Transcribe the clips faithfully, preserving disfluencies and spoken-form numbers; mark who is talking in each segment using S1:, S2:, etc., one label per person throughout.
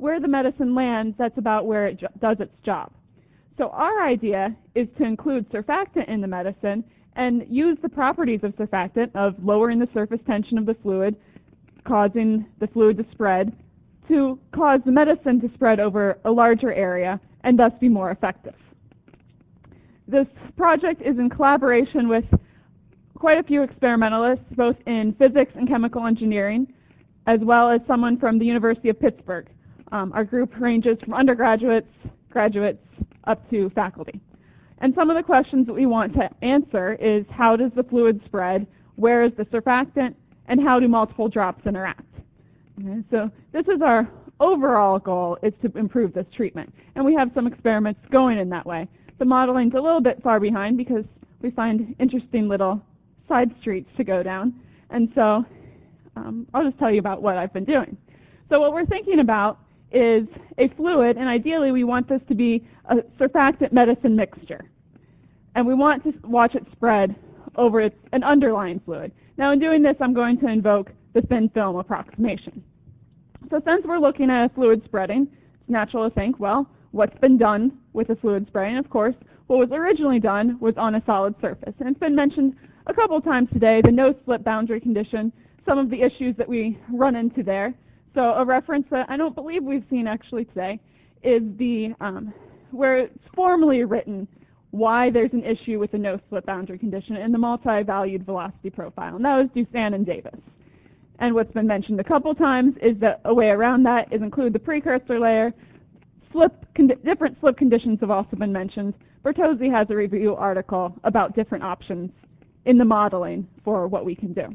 S1: where the medicine lands, that's about where it does its job. So our idea is to include surfactant in the medicine and use the properties of surfactant of lowering the surface tension of the fluid, causing the fluid to spread, to cause the medicine to spread over a larger area and thus be more effective. This project is in collaboration with quite a few experimentalists, both in physics and chemical engineering, as well as someone from the University of Pittsburgh. Um, our group ranges from undergraduates, graduates, up to faculty. And some of the questions that we want to answer is, how does the fluid spread, where is the surfactant, and how do multiple drops interact? Okay, so this is our overall goal, is to improve this treatment. And we have some experiments going in that way. The modeling's a little bit far behind because we find interesting little side streets to go down. And so um, I'll just tell you about what I've been doing. So what we're thinking about is a fluid, and ideally we want this to be a surfactant medicine mixture. And we want to watch it spread over its, an underlying fluid. Now in doing this, I'm going to invoke the thin film approximation. So since we're looking at a fluid spreading, it's natural to think, well, what's been done with the fluid spreading? Of course, what was originally done was on a solid surface. And it's been mentioned a couple of times today, the no-slip boundary condition, some of the issues that we run into there. So a reference that I don't believe we've seen actually today is the um, where it's formally written why there's an issue with the no-slip boundary condition in the multi-valued velocity profile. And that was Doosan and Davis. And what's been mentioned a couple times is that a way around that is include the precursor layer. Slip different slip conditions have also been mentioned. Bertozzi has a review article about different options in the modeling for what we can do.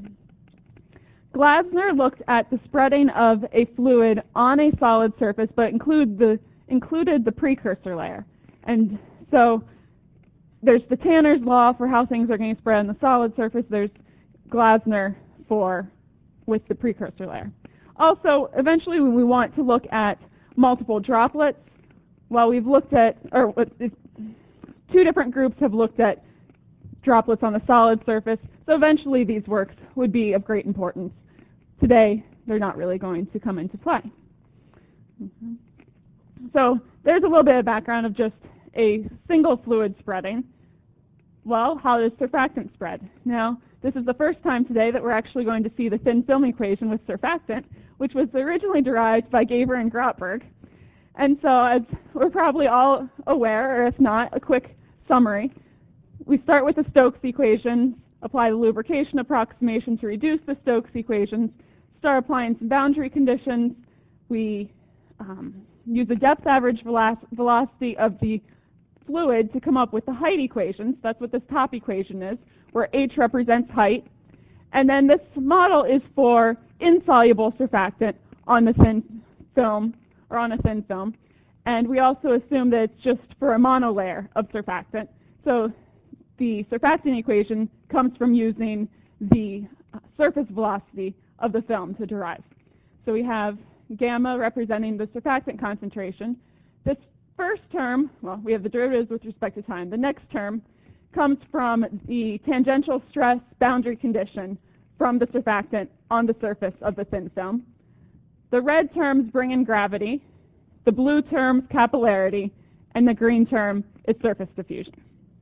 S1: Glasner looked at the spreading of a fluid on a solid surface, but include the, included the precursor layer. And so there's the Tanner's law for how things are going to spread on the solid surface. There's Glasner for with the precursor layer. Also, eventually we want to look at multiple droplets. Well, we've looked at, or two different groups have looked at droplets on the solid surface, so eventually these works would be of great importance. Today, they're not really going to come into play. Mm-hmm. So there's a little bit of background of just a single fluid spreading. Well, how does surfactant spread? Now, this is the first time today that we're actually going to see the thin film equation with surfactant, which was originally derived by Gaber and Grotberg. And so, as we're probably all aware, or if not, a quick summary. We start with the Stokes equations, apply the lubrication approximation to reduce the Stokes equations, start applying some boundary conditions. We um, use the depth average veloc- velocity of the fluid to come up with the height equations. That's what this top equation is, where h represents height. And then this model is for insoluble surfactant on the thin film, or on a thin film. And we also assume that it's just for a monolayer of surfactant. So the surfactant equation comes from using the surface velocity of the film to derive. So we have gamma representing the surfactant concentration. This first term, well, we have the derivatives with respect to time. The next term comes from the tangential stress boundary condition from the surfactant on the surface of the thin film. The red terms bring in gravity, the blue terms capillarity, and the green term is surface diffusion.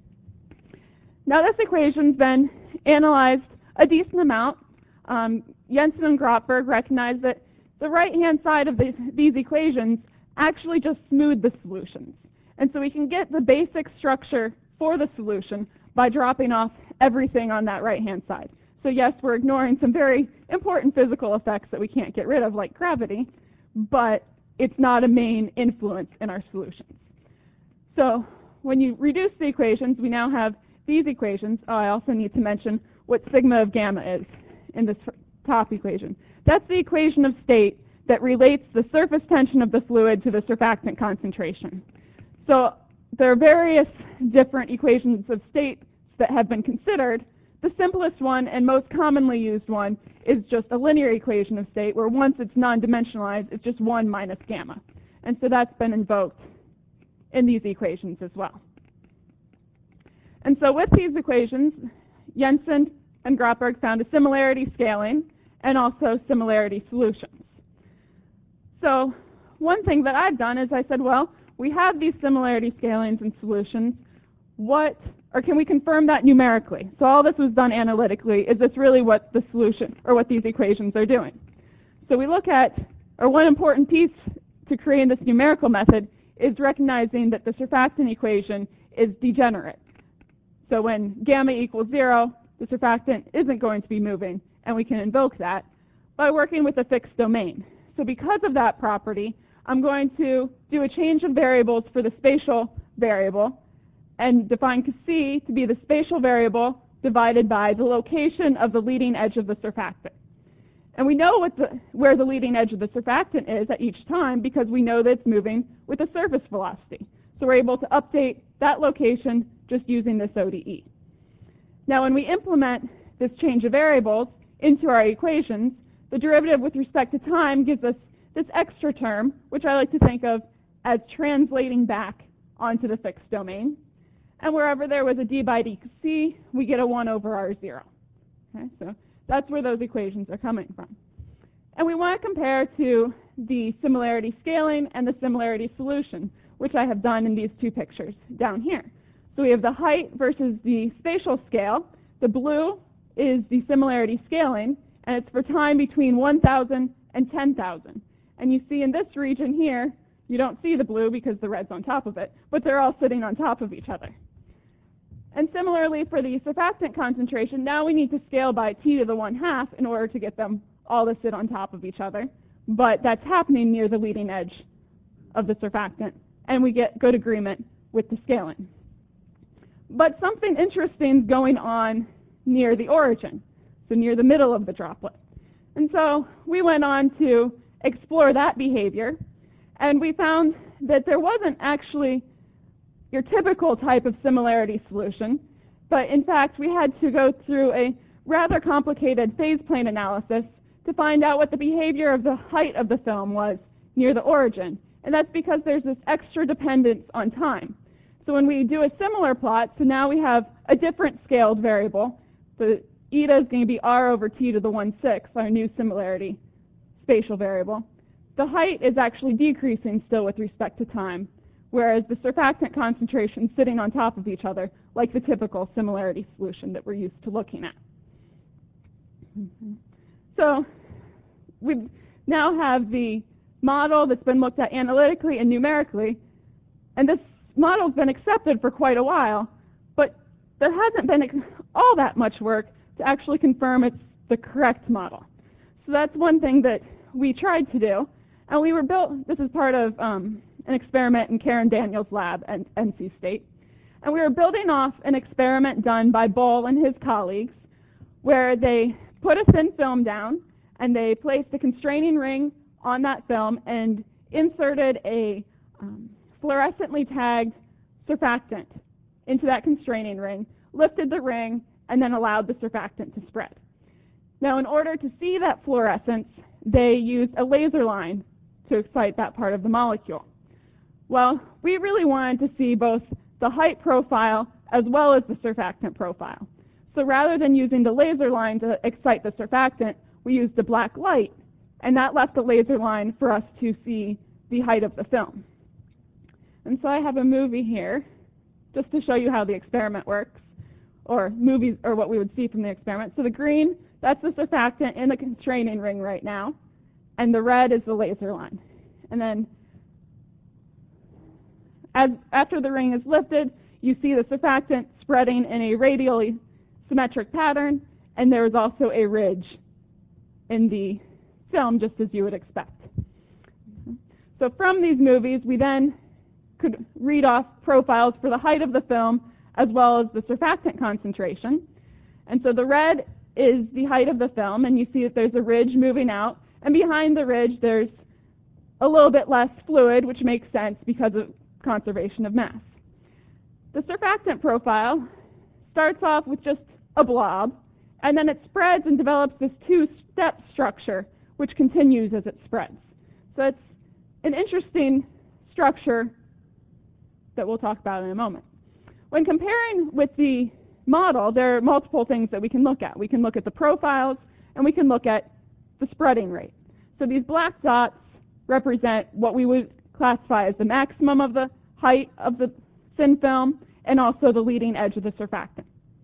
S1: Now this equation's been analyzed a decent amount. Um, Jensen and Grotberg recognized that the right-hand side of these, these equations actually just smooth the solutions. And so we can get the basic structure for the solution by dropping off everything on that right-hand side. So yes, we're ignoring some very important physical effects that we can't get rid of, like gravity, but it's not a main influence in our solutions. So when you reduce the equations, we now have these equations. Oh, I also need to mention what sigma of gamma is in this top equation. That's the equation of state that relates the surface tension of the fluid to the surfactant concentration. So there are various different equations of state that have been considered. The simplest one and most commonly used one is just a linear equation of state, where once it's non-dimensionalized, it's just one minus gamma. And so that's been invoked in these equations as well. And so with these equations, Jensen and Grotberg found a similarity scaling and also similarity solutions. So one thing that I've done is I said, well, we have these similarity scalings and solutions. What, or can we confirm that numerically? So all this was done analytically. Is this really what the solution, or what these equations are doing? So we look at, or one important piece to creating this numerical method is recognizing that the surfactant equation is degenerate. So when gamma equals zero, the surfactant isn't going to be moving, and we can invoke that by working with a fixed domain. So because of that property, I'm going to do a change of variables for the spatial variable and define C to be the spatial variable divided by the location of the leading edge of the surfactant. And we know what the, where the leading edge of the surfactant is at each time because we know that it's moving with a surface velocity. So we're able to update that location just using this O D E. Now when we implement this change of variables into our equations, the derivative with respect to time gives us this extra term, which I like to think of as translating back onto the fixed domain. And wherever there was a d by dc, we get a one over r zero. Okay, so that's where those equations are coming from. And we want to compare to the similarity scaling and the similarity solution, which I have done in these two pictures down here. So we have the height versus the spatial scale. The blue is the similarity scaling, and it's for time between one thousand and ten thousand. And you see in this region here, you don't see the blue because the red's on top of it, but they're all sitting on top of each other. And similarly for the surfactant concentration, now we need to scale by t to the one half in order to get them all to sit on top of each other. But that's happening near the leading edge of the surfactant, and we get good agreement with the scaling. But something interesting is going on near the origin, so near the middle of the droplet. And so we went on to explore that behavior, and we found that there wasn't actually your typical type of similarity solution, but in fact we had to go through a rather complicated phase plane analysis to find out what the behavior of the height of the film was near the origin. And that's because there's this extra dependence on time. So when we do a similar plot, so now we have a different scaled variable. The eta is going to be r over t to the one sixth, our new similarity spatial variable. The height is actually decreasing still with respect to time, whereas the surfactant concentration is sitting on top of each other, like the typical similarity solution that we're used to looking at. Mm-hmm. So we now have the model that's been looked at analytically and numerically, and this model's been accepted for quite a while, but there hasn't been all that much work to actually confirm it's the correct model. So that's one thing that we tried to do, and we were built, this is part of um, an experiment in Karen Daniels' lab at N C State, and we were building off an experiment done by Boll and his colleagues where they put a thin film down and they placed a constraining ring on that film and inserted a um, fluorescently tagged surfactant into that constraining ring, lifted the ring, and then allowed the surfactant to spread. Now, in order to see that fluorescence, they used a laser line to excite that part of the molecule. Well, we really wanted to see both the height profile as well as the surfactant profile. So rather than using the laser line to excite the surfactant, we used the black light, and that left the laser line for us to see the height of the film. And so I have a movie here just to show you how the experiment works, or movies, or what we would see from the experiment. So the green, that's the surfactant in the constraining ring right now, and the red is the laser line. And then as, after the ring is lifted, you see the surfactant spreading in a radially symmetric pattern, and there is also a ridge in the film, just as you would expect. So from these movies, we then could read off profiles for the height of the film as well as the surfactant concentration. And so the red is the height of the film, and you see that there's a ridge moving out, and behind the ridge there's a little bit less fluid, which makes sense because of conservation of mass. The surfactant profile starts off with just a blob, and then it spreads and develops this two-step structure, which continues as it spreads. So it's an interesting structure that we'll talk about in a moment. When comparing with the model, there are multiple things that we can look at. We can look at the profiles, and we can look at the spreading rate. So these black dots represent what we would classify as the maximum of the height of the thin film and also the leading edge of the surfactant.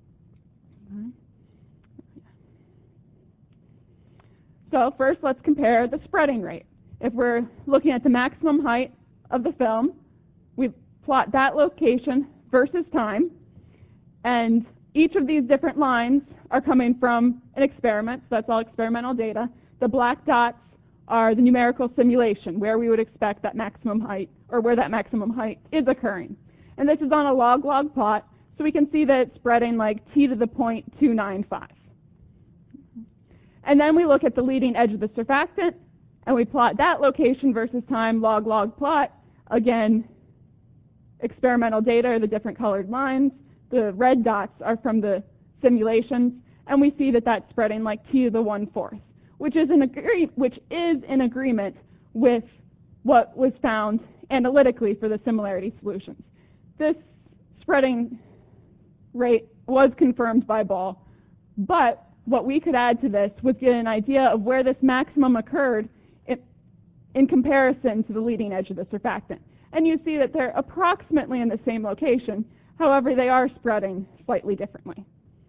S1: So first, let's compare the spreading rate. If we're looking at the maximum height of the film, we plot that location versus time, and each of these different lines are coming from an experiment, so that's all experimental data. The black dots are the numerical simulation, where we would expect that maximum height, or where that maximum height is occurring. And this is on a log-log plot, so we can see that it's spreading like t to the zero point two nine five. And then we look at the leading edge of the surfactant, and we plot that location versus time log-log plot. Again, experimental data are the different colored lines. The red dots are from the simulations, and we see that that's spreading like t to the one-fourth, which is in agree which is in agreement with what was found analytically for the similarity solutions. This spreading rate was confirmed by Ball, but what we could add to this was get an idea of where this maximum occurred in, in comparison to the leading edge of the surfactant. And you see that they're approximately in the same location, however they are spreading slightly differently.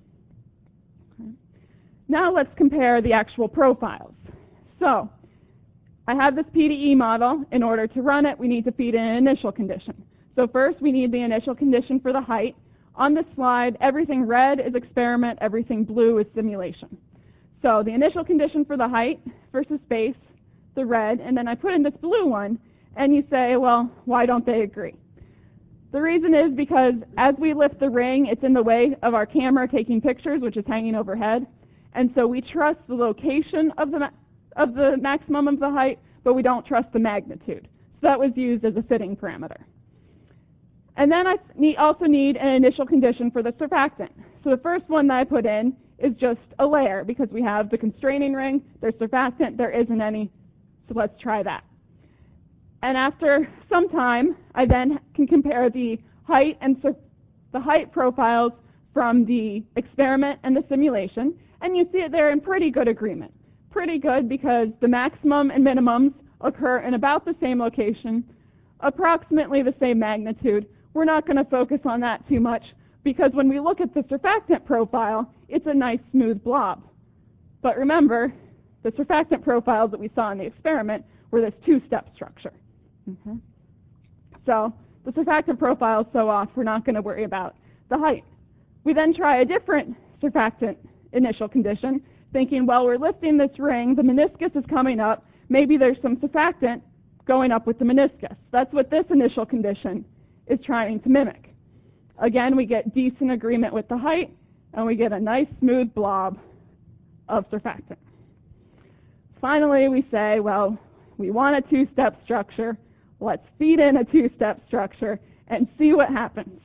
S1: Okay. Now let's compare the actual profiles. So I have this P D E model. In order to run it, we need to feed in an initial condition. So first we need the initial condition for the height. On this slide, everything red is experiment, everything blue is simulation. So the initial condition for the height versus space, the red, and then I put in this blue one, and you say, well, why don't they agree? The reason is because as we lift the ring, it's in the way of our camera taking pictures, which is hanging overhead, and so we trust the location of the, of the maximum of the height, but we don't trust the magnitude. So that was used as a fitting parameter. And then I need, also need an initial condition for the surfactant. So the first one that I put in is just a layer, because we have the constraining ring, there's surfactant, there isn't any, so let's try that. And after some time, I then can compare the height and sur the height profiles from the experiment and the simulation, and you see that they're in pretty good agreement. Pretty good because the maximum and minimums occur in about the same location, approximately the same magnitude. We're not going to focus on that too much because when we look at the surfactant profile, it's a nice smooth blob. But remember, the surfactant profiles that we saw in the experiment were this two-step structure. Okay. So the surfactant profile is so off, we're not going to worry about the height. We then try a different surfactant initial condition, thinking, well, we're lifting this ring, the meniscus is coming up, maybe there's some surfactant going up with the meniscus. That's what this initial condition is trying to mimic. Again, we get decent agreement with the height, and we get a nice smooth blob of surfactant. Finally, we say, well, we want a two-step structure. Let's feed in a two-step structure and see what happens.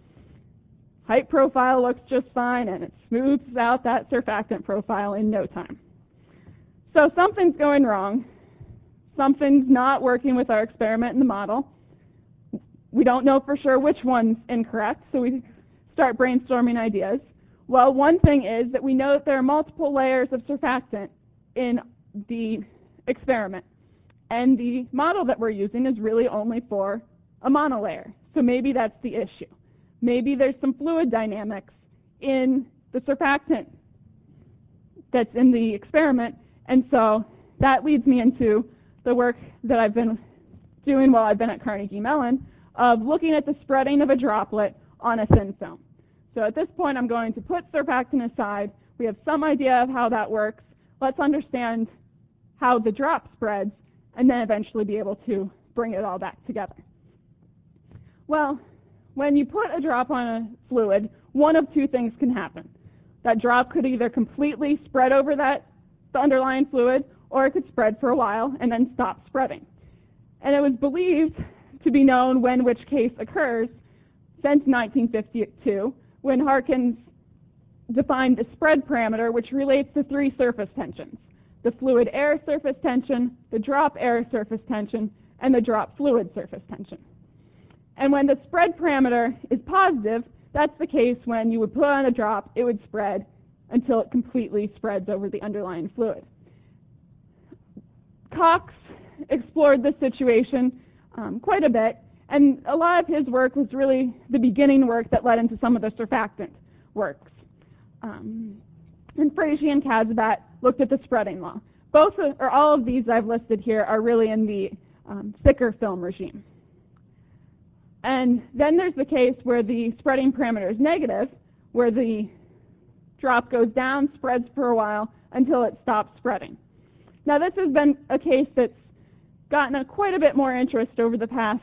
S1: Height profile looks just fine, and it smooths out that surfactant profile in no time. So something's going wrong. Something's not working with our experiment in the model. We don't know for sure which one's incorrect, so we start brainstorming ideas. Well, one thing is that we know that there are multiple layers of surfactant in the experiment, and the model that we're using is really only for a monolayer. So maybe that's the issue. Maybe there's some fluid dynamics in the surfactant that's in the experiment, and so that leads me into the work that I've been doing while I've been at Carnegie Mellon, of looking at the spreading of a droplet on a thin film. So at this point, I'm going to put surfactant aside. We have some idea of how that works. Let's understand how the drop spreads, and then eventually be able to bring it all back together. Well, when you put a drop on a fluid, one of two things can happen. That drop could either completely spread over that, the underlying fluid, or it could spread for a while and then stop spreading. And it was believed to be known when which case occurs since nineteen fifty-two, when Harkins defined the spread parameter, which relates to three surface tensions: the fluid air surface tension, the drop air surface tension, and the drop fluid surface tension. And when the spread parameter is positive, that's the case when you would put on a drop, it would spread until it completely spreads over the underlying fluid. Cox explored this situation um, quite a bit, and a lot of his work was really the beginning work that led into some of the surfactant works. Um, and Frazier and Kazibat looked at the spreading law. Both, of, or all of these I've listed here are really in the um, thicker film regime. And then there's the case where the spreading parameter is negative, where the drop goes down, spreads for a while until it stops spreading. Now this has been a case that's gotten a, quite a bit more interest over the past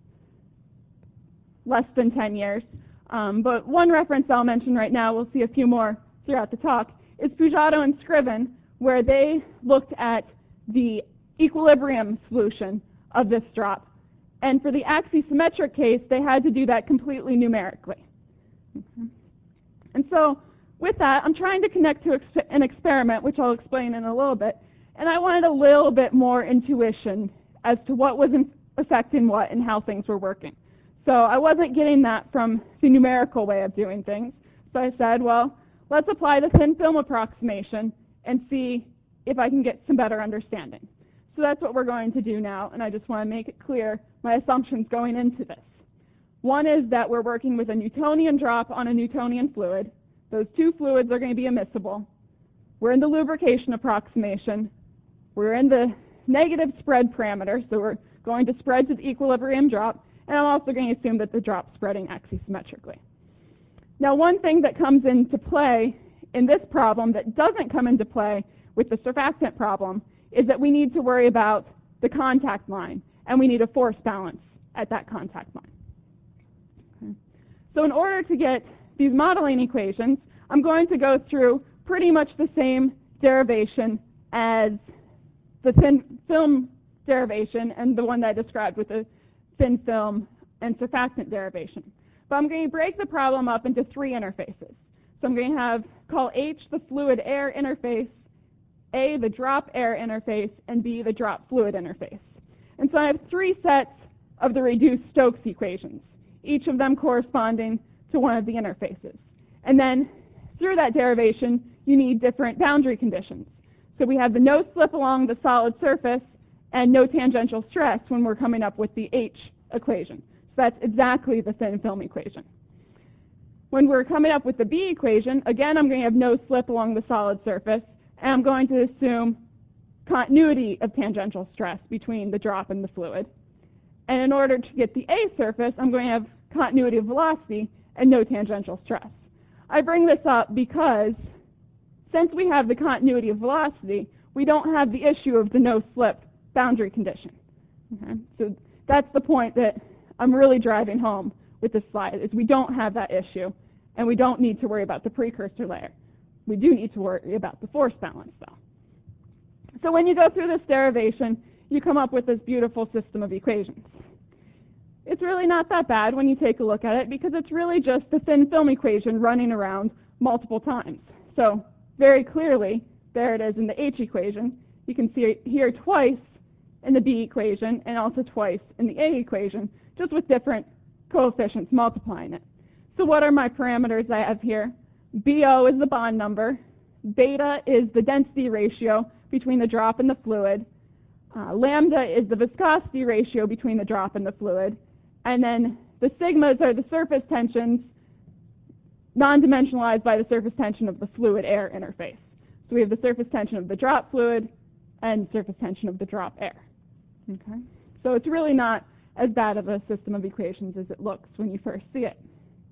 S1: less than ten years. Um, but one reference I'll mention right now, we'll see a few more throughout the talk, is Pujato and Scriven, where they looked at the equilibrium solution of this drop. And for the axisymmetric case, they had to do that completely numerically. Okay. And so with that, I'm trying to connect to ex an experiment, which I'll explain in a little bit. And I wanted a little bit more intuition as to what was in affecting what and how things were working. So I wasn't getting that from the numerical way of doing things. So I said, well, let's apply the thin film approximation and see if I can get some better understanding. So that's what we're going to do now, and I just want to make it clear my assumptions going into this. One is that we're working with a Newtonian drop on a Newtonian fluid. Those two fluids are going to be immiscible. We're in the lubrication approximation. We're in the negative spread parameter, so we're going to spread to the equilibrium drop, and I'm also going to assume that the drop's spreading axisymmetrically. Now, one thing that comes into play in this problem that doesn't come into play with the surfactant problem is that we need to worry about the contact line, and we need a force balance at that contact line. Okay. So in order to get these modeling equations, I'm going to go through pretty much the same derivation as the thin film derivation and the one that I described with the thin film and surfactant derivation. But I'm going to break the problem up into three interfaces. So I'm going to have, call H the fluid-air interface, A the drop-air interface, and B the drop-fluid interface. And so I have three sets of the reduced Stokes equations, each of them corresponding to one of the interfaces. And then through that derivation, you need different boundary conditions. So we have the no slip along the solid surface and no tangential stress when we're coming up with the H equation. So that's exactly the thin film equation. When we're coming up with the B equation, again, I'm going to have no slip along the solid surface, and I'm going to assume continuity of tangential stress between the drop and the fluid. And in order to get the A surface, I'm going to have continuity of velocity and no tangential stress. I bring this up because since we have the continuity of velocity, we don't have the issue of the no-slip boundary condition. Okay? So that's the point that I'm really driving home with this slide, is we don't have that issue, and we don't need to worry about the precursor layer. We do need to worry about the force balance, though. So when you go through this derivation, you come up with this beautiful system of equations. It's really not that bad when you take a look at it, because it's really just the thin film equation running around multiple times. So very clearly, there it is in the H equation. You can see it here twice in the B equation and also twice in the A equation, just with different coefficients multiplying it. So what are my parameters I have here? B O is the bond number. Beta is the density ratio between the drop and the fluid. Uh, lambda is the viscosity ratio between the drop and the fluid. And then the sigmas are the surface tensions non-dimensionalized by the surface tension of the fluid-air interface. So we have the surface tension of the drop fluid and surface tension of the drop air. Okay? So it's really not as bad of a system of equations as it looks when you first see it.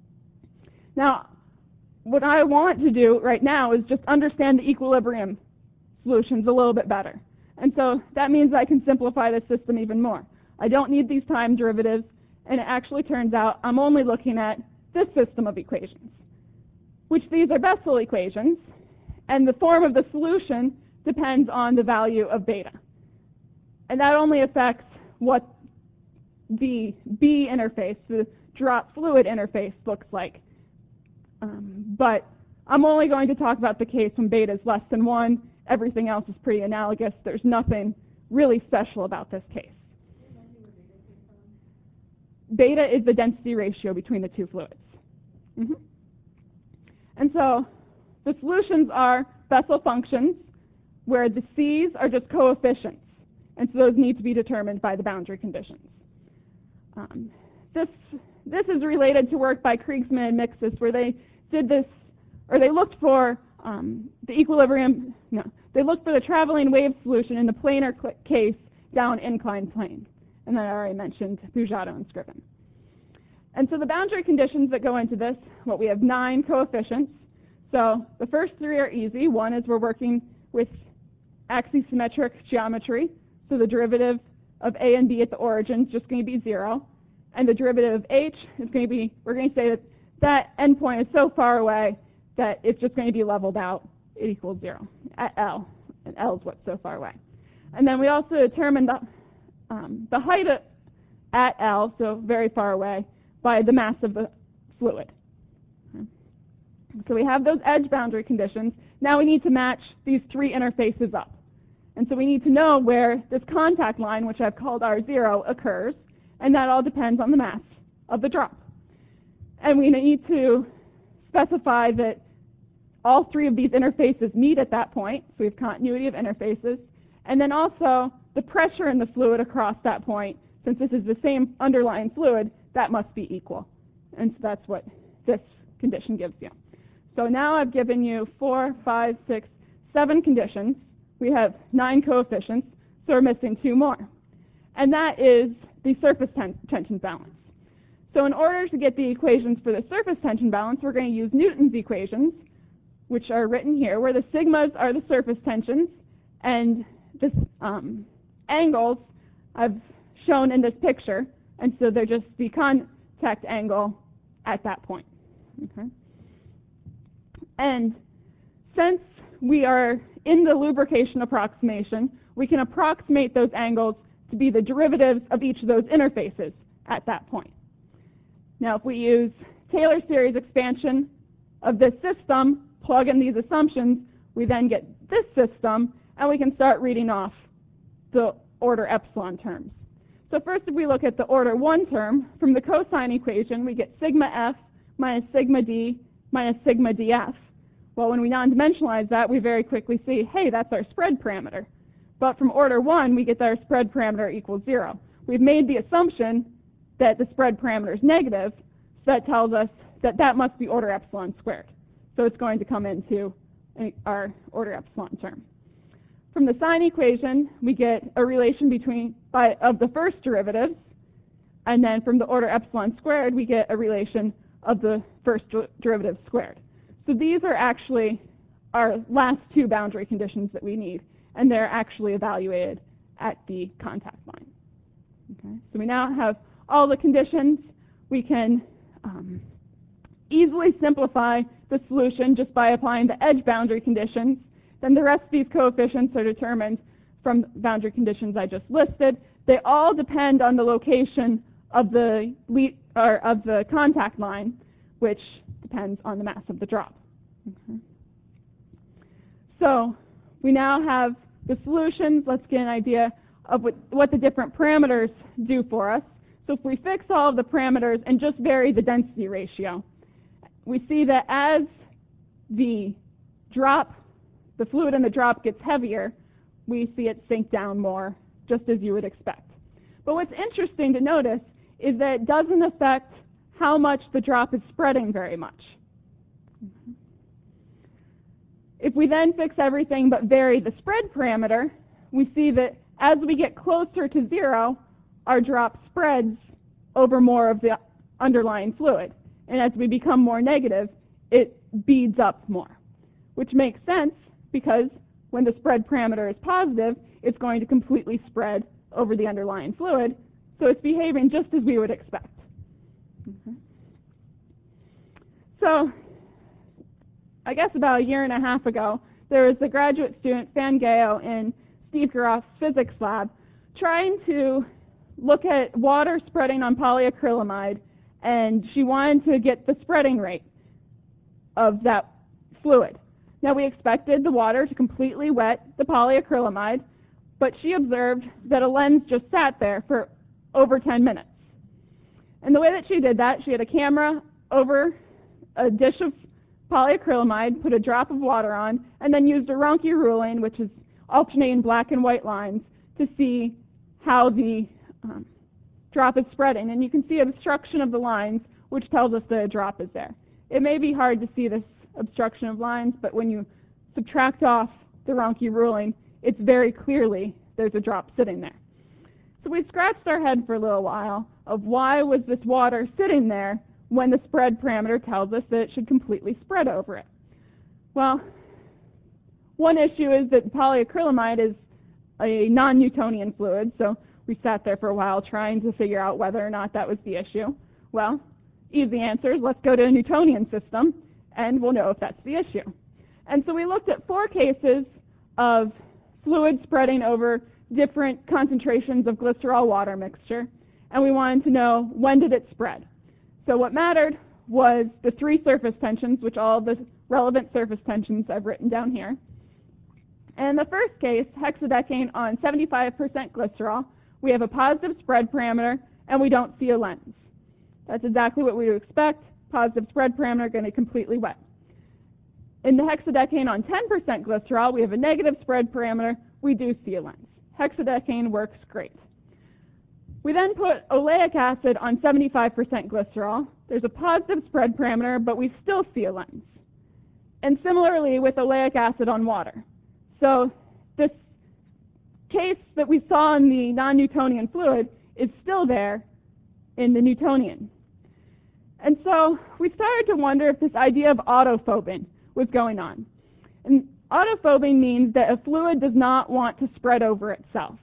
S1: Now, what I want to do right now is just understand the equilibrium solutions a little bit better. And so that means I can simplify this system even more. I don't need these time derivatives, and it actually turns out I'm only looking at this system of equations, which these are Bessel equations, and the form of the solution depends on the value of beta. And that only affects what the B interface, the drop fluid interface, looks like. Um, but I'm only going to talk about the case when beta is less than one. Everything else is pretty analogous. There's nothing really special about this case. Beta is the density ratio between the two fluids. Mm-hmm. And so the solutions are Bessel functions, where the C's are just coefficients. and so those need to be determined by the boundary conditions. Um, this, this is related to work by Kriegsmann and Mixus, where they did this, or they looked for um, the equilibrium, no, they looked for the traveling wave solution in the planar case down inclined plane. And then I already mentioned Bujato and Scriven. And so the boundary conditions that go into this, well, we have nine coefficients. So the first three are easy. One is we're working with axisymmetric geometry. So the derivative of A and B at the origin is just going to be zero. And the derivative of H is going to be, we're going to say that that endpoint is so far away that it's just going to be leveled out. It equals zero at L. And L is what's so far away. And then we also determine the, um, the height at L, so very far away, by the mass of the fluid. Okay. So we have those edge boundary conditions. Now we need to match these three interfaces up. And so we need to know where this contact line, which I've called R zero, occurs, and that all depends on the mass of the drop. And we need to specify that all three of these interfaces meet at that point, so we have continuity of interfaces, and then also the pressure in the fluid across that point, since this is the same underlying fluid, that must be equal. And so that's what this condition gives you. So now I've given you four, five, six, seven conditions. We have nine coefficients, so we're missing two more. And that is the surface ten tension balance. So in order to get the equations for the surface tension balance, we're going to use Newton's equations, which are written here, where the sigmas are the surface tensions, and the um, angles I've shown in this picture, and so they're just the contact angle at that point. Okay? And since we are in the lubrication approximation, we can approximate those angles to be the derivatives of each of those interfaces at that point. Now, if we use Taylor series expansion of this system, plug in these assumptions, we then get this system, and we can start reading off the order epsilon terms. So first, if we look at the order one term, from the cosine equation, we get sigma f minus sigma d minus sigma df. Well, when we non-dimensionalize that, we very quickly see, hey, that's our spread parameter. But from order one, we get that our spread parameter equals zero. We've made the assumption that the spread parameter is negative, so that tells us that that must be order epsilon squared. So it's going to come into our order epsilon term. From the sine equation, we get a relation between by, of the first derivatives, and then from the order epsilon squared, we get a relation of the first derivative squared. So these are actually our last two boundary conditions that we need, and they're actually evaluated at the contact line. Okay? So we now have all the conditions. We can um, easily simplify the solution just by applying the edge boundary conditions. Then the rest of these coefficients are determined from boundary conditions I just listed. They all depend on the location of the lead, or of the contact line, which depends on the mass of the drop. Okay. So we now have the solutions. Let's get an idea of what, what the different parameters do for us. So if we fix all of the parameters and just vary the density ratio, we see that as the drop, the fluid in the drop gets heavier, we see it sink down more, just as you would expect. But what's interesting to notice is that it doesn't affect how much the drop is spreading very much. Mm-hmm. If we then fix everything but vary the spread parameter, we see that as we get closer to zero, our drop spreads over more of the underlying fluid. And as we become more negative, it beads up more, which makes sense because when the spread parameter is positive, it's going to completely spread over the underlying fluid. So it's behaving just as we would expect. Okay. So I guess about a year and a half ago, there was a graduate student, Fan Gao, in Steve Groff's physics lab, trying to look at water spreading on polyacrylamide, and she wanted to get the spreading rate of that fluid. Now, we expected the water to completely wet the polyacrylamide, but she observed that a lens just sat there for over ten minutes. And the way that she did that, she had a camera over a dish of polyacrylamide, put a drop of water on, and then used a Rankine ruling, which is alternating black and white lines, to see how the um, drop is spreading. And you can see obstruction of the lines, which tells us that a drop is there. It may be hard to see this obstruction of lines, but when you subtract off the Röntgen ruling, it's very clearly there's a drop sitting there. So we scratched our head for a little while of why was this water sitting there when the spread parameter tells us that it should completely spread over it. Well, one issue is that polyacrylamide is a non-Newtonian fluid, so we sat there for a while trying to figure out whether or not that was the issue. Well, easy answers. Let's go to a Newtonian system, and we'll know if that's the issue. And so we looked at four cases of fluid spreading over different concentrations of glycerol water mixture, and we wanted to know when did it spread. So what mattered was the three surface tensions, which all the relevant surface tensions I've written down here. And in the first case, hexadecane on seventy-five percent glycerol, we have a positive spread parameter, and we don't see a lens. That's exactly what we would expect. Positive spread parameter going to be completely wet. In the hexadecane on ten percent glycerol, we have a negative spread parameter. We do see a lens. Hexadecane works great. We then put oleic acid on seventy-five percent glycerol. There's a positive spread parameter, but we still see a lens. And similarly with oleic acid on water. So this case that we saw in the non-Newtonian fluid is still there in the Newtonian. And so we started to wonder if this idea of autophobing was going on. And autophobing means that a fluid does not want to spread over itself.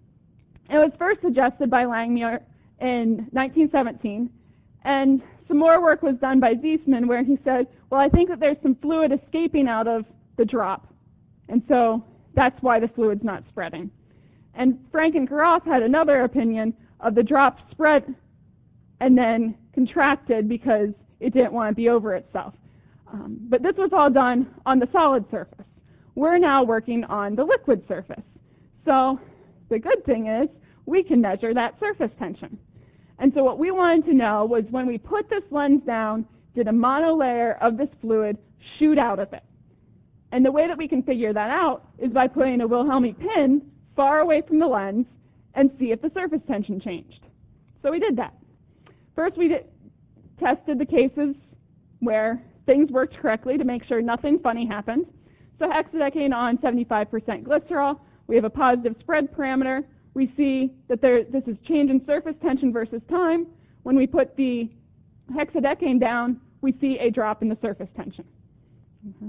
S1: It was first suggested by Langmuir in nineteen seventeen, and some more work was done by Ziesman where he said, well, I think that there's some fluid escaping out of the drop, and so that's why the fluid's not spreading. And Frank and Karoff had another opinion of the drop spread and then contracted because it didn't want to be over itself. Um, but this was all done on the solid surface. We're now working on the liquid surface. So the good thing is we can measure that surface tension. And so what we wanted to know was when we put this lens down, did a monolayer of this fluid shoot out of it? And the way that we can figure that out is by putting a Wilhelmy pin far away from the lens and see if the surface tension changed. So we did that. First we did, tested the cases where things worked correctly to make sure nothing funny happened. So hexadecane on seventy-five percent glycerol, we have a positive spread parameter. We see that there, this is change in surface tension versus time. When we put the hexadecane down, we see a drop in the surface tension. Mm-hmm.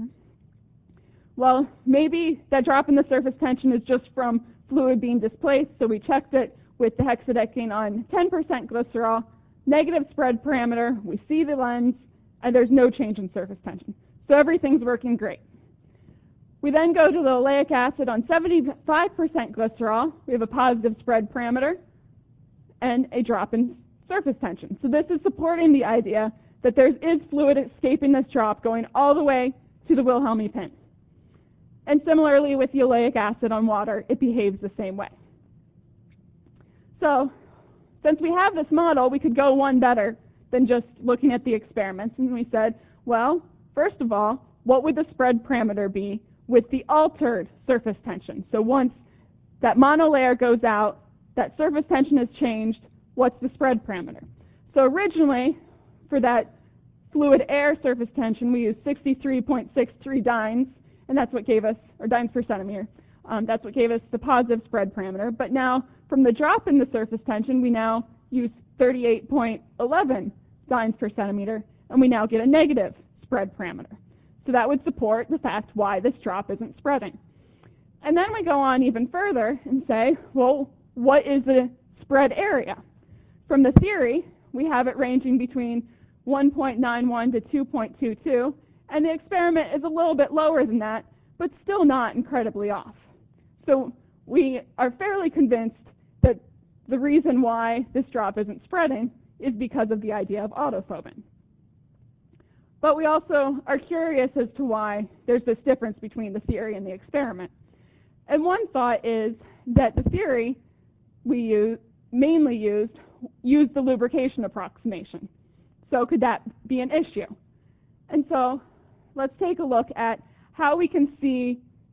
S1: Well, maybe that drop in the surface tension is just from fluid being displaced, so we checked it with the hexadecane on ten percent glycerol, negative spread parameter, we see the lens, and there's no change in surface tension. So everything's working great. We then go to the oleic acid on seventy-five percent glycerol. We have a positive spread parameter and a drop in surface tension. So this is supporting the idea that there is fluid escaping this drop going all the way to the Wilhelmy pin. And similarly with the oleic acid on water, it behaves the same way. So since we have this model, we could go one better than just looking at the experiments. And we said, well, first of all, what would the spread parameter be with the altered surface tension? So once that monolayer goes out, that surface tension has changed, what's the spread parameter? So originally, for that fluid air surface tension, we used sixty-three point six three dynes, and that's what gave us, or dynes per centimeter, um, that's what gave us the positive spread parameter. But now, from the drop in the surface tension, we now use thirty-eight point one one dynes per centimeter, and we now get a negative spread parameter. So that would support the fact why this drop isn't spreading. And then we go on even further and say, well, what is the spread area? From the theory, we have it ranging between one point nine one to two point two two, and the experiment is a little bit lower than that, but still not incredibly off. So we are fairly convinced that the reason why this drop isn't spreading is because of the idea of autophobing. But we also are curious as to why there's this difference between the theory and the experiment. And one thought is that the theory we use, mainly used used the lubrication approximation. So could that be an issue? And so let's take a look at how we can see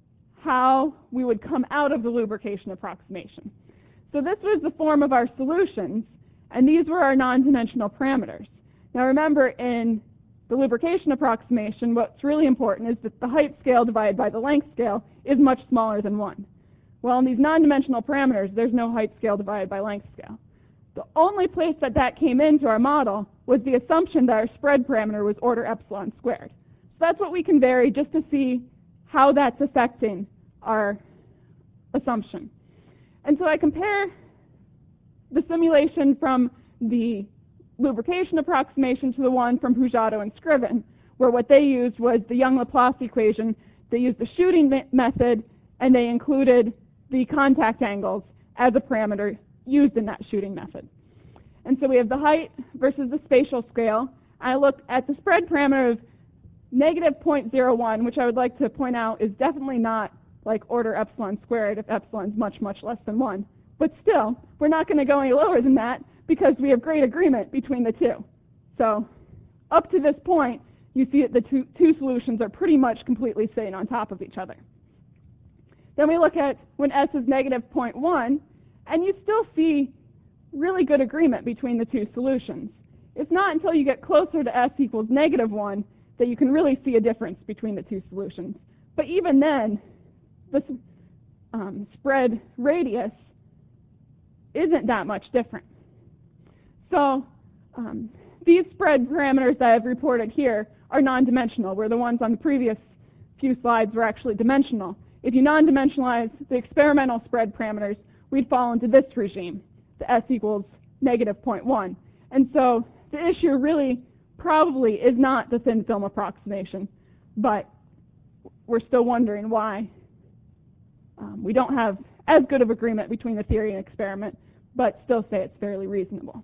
S1: how we would come out of the lubrication approximation. So this was the form of our solutions, and these were our non-dimensional parameters. Now remember, in the lubrication approximation, what's really important is that the height scale divided by the length scale is much smaller than one. Well, in these non-dimensional parameters, there's no height scale divided by length scale. The only place that that came into our model was the assumption that our spread parameter was order epsilon squared. So that's what we can vary just to see how that's affecting our assumption. And so I compare the simulation from the lubrication approximation to the one from Pujato and Scriven, where what they used was the Young-Laplace equation. They used the shooting me method, and they included the contact angles as a parameter used in that shooting method. And so we have the height versus the spatial scale. I looked at the spread parameter of negative zero point zero one, which I would like to point out is definitely not like order epsilon squared if epsilon is much, much less than one. But still, we're not going to go any lower than that because we have great agreement between the two. So up to this point, you see that the two, two solutions are pretty much completely sitting on top of each other. Then we look at when S is negative zero point one, and you still see really good agreement between the two solutions. It's not until you get closer to S equals negative one that you can really see a difference between the two solutions. But even then, the um, spread radius isn't that much different. So um, these spread parameters that I've reported here are non-dimensional, where the ones on the previous few slides were actually dimensional. If you non-dimensionalize the experimental spread parameters, we'd fall into this regime, the S equals negative zero point one. And so the issue really probably is not the thin film approximation, but we're still wondering why um, we don't have as good of agreement between the theory and experiment, but still say it's fairly reasonable.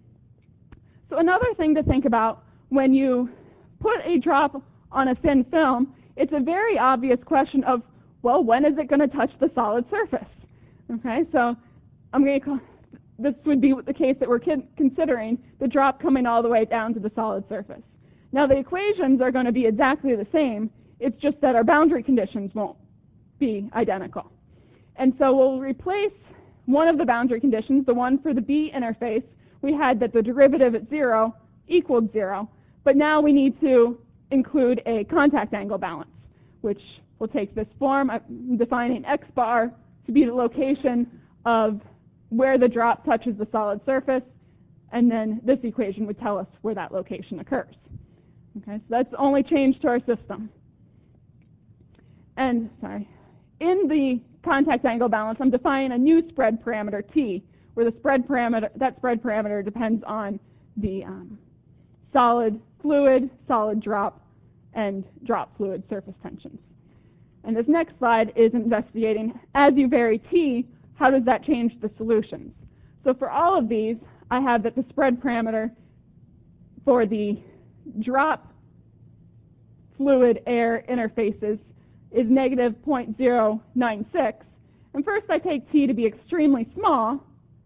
S1: So another thing to think about when you put a drop on a thin film, it's a very obvious question of, well, when is it going to touch the solid surface? Okay, so I'm going to call, this would be the case that we're considering, the drop coming all the way down to the solid surface. Now the equations are going to be exactly the same, it's just that our boundary conditions won't be identical. And so we'll replace one of the boundary conditions, the one for the B interface. We had that the derivative at zero equaled zero, but now we need to include a contact angle balance, which will take this form. I'm defining x bar to be the location of where the drop touches the solid surface, and then this equation would tell us where that location occurs. Okay, so that's the only change to our system. And, sorry, in the contact angle balance, I'm defining a new spread parameter t, where the spread parameter, that spread parameter depends on the um, solid fluid, solid drop, and drop fluid surface tensions. And this next slide is investigating, as you vary t, how does that change the solutions? So for all of these, I have that the spread parameter for the drop fluid air interfaces is negative zero point zero nine six. And first I take t to be extremely small,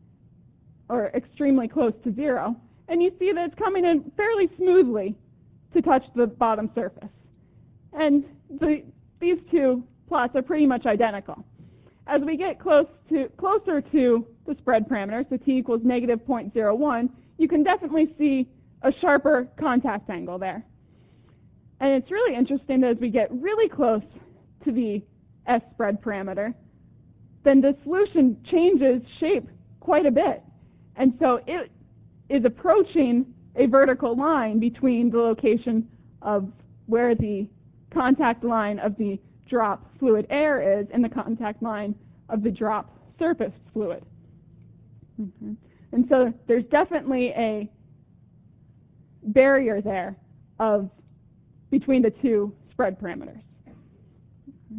S1: or extremely close to zero, and you see that it's coming in fairly smoothly to touch the bottom surface. And the, these two plots are pretty much identical. As we get close to, closer to the spread parameter, so t equals negative zero point zero one, you can definitely see a sharper contact angle there. And it's really interesting that as we get really close to the S spread parameter, then the solution changes shape quite a bit. And so it is approaching a vertical line between the location of where the contact line of the drop fluid air is and the contact line of the drop surface fluid. Mm-hmm. And so there's definitely a barrier there of between the two spread parameters. Mm-hmm.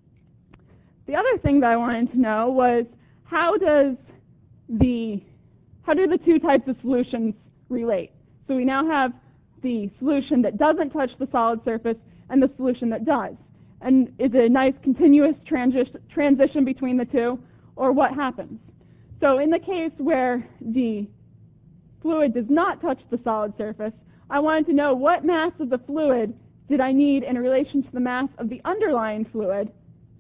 S1: The other thing that I wanted to know was how does the how do the two types of solutions relate? So we now have the solution that doesn't touch the solid surface and the solution that does. And is it a nice continuous transi transition between the two, or what happens? So in the case where the fluid does not touch the solid surface, I wanted to know what mass of the fluid did I need in relation to the mass of the underlying fluid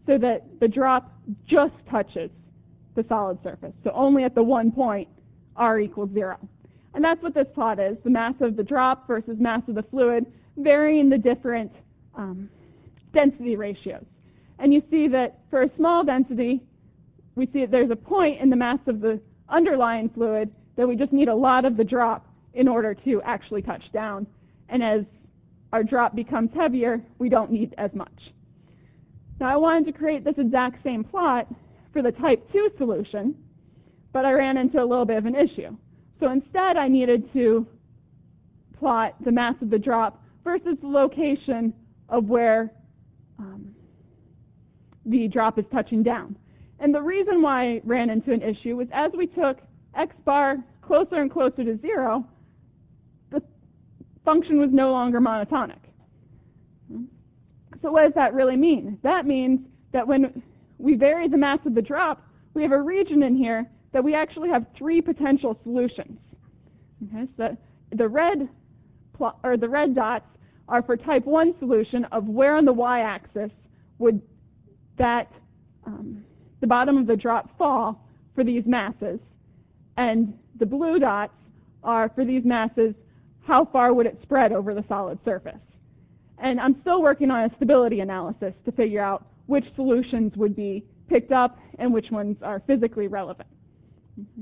S1: so that the drop just touches the solid surface. So only at the one point R equals zero. And that's what this plot is, the mass of the drop versus mass of the fluid, varying the different um, density ratios. And you see that for a small density, we see that there's a point in the mass of the underlying fluid that we just need a lot of the drop in order to actually touch down. And as our drop becomes heavier, we don't need as much. Now I wanted to create this exact same plot for the type two solution, but I ran into a little bit of an issue. So instead I needed to plot the mass of the drop versus the location of where um, the drop is touching down. And the reason why I ran into an issue was as we took x bar closer and closer to zero, the function was no longer monotonic. So what does that really mean? That means that when we vary the mass of the drop, we have a region in here that we actually have three potential solutions. Okay, so the red plot, or the red dots are for type one solution of where on the y-axis would that um, the bottom of the drop fall for these masses, and the blue dots are for these masses, how far would it spread over the solid surface. And I'm still working on a stability analysis to figure out which solutions would be picked up and which ones are physically relevant. Mm-hmm.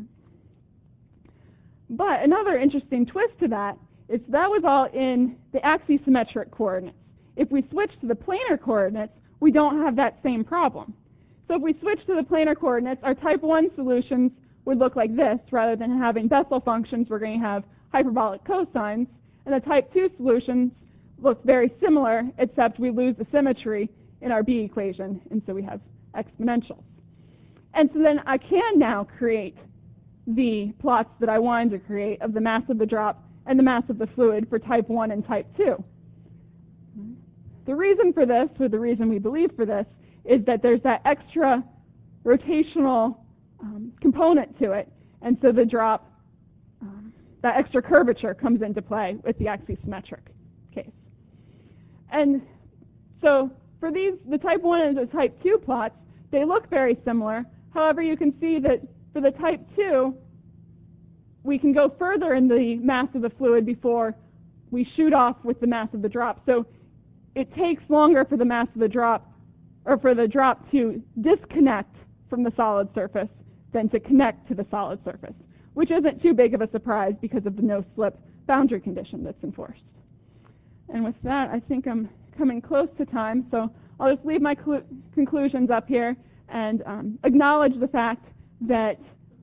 S1: But another interesting twist to that is that was all in the axisymmetric coordinates. If we switch to the planar coordinates, we don't have that same problem. So if we switch to the planar coordinates, our type one solutions would look like this. Rather than having Bessel functions, we're going to have hyperbolic cosines. And the type two solutions look very similar, except we lose the symmetry in our B equation, and so we have exponentials. And so then I can now create the plots that I wanted to create of the mass of the drop and the mass of the fluid for type one and type two. The reason for this, or the reason we believe for this, is that there's that extra rotational um, component to it, and so the drop, um, that extra curvature comes into play with the axisymmetric case. And so for these, the type one and the type two plots, they look very similar. However, you can see that for the type two, we can go further in the mass of the fluid before we shoot off with the mass of the drop. So it takes longer for the mass of the drop, or for the drop to disconnect from the solid surface than to connect to the solid surface, which isn't too big of a surprise because of the no-slip boundary condition that's enforced. And with that, I think I'm coming close to time, so I'll just leave my conclusions up here and um, acknowledge the fact that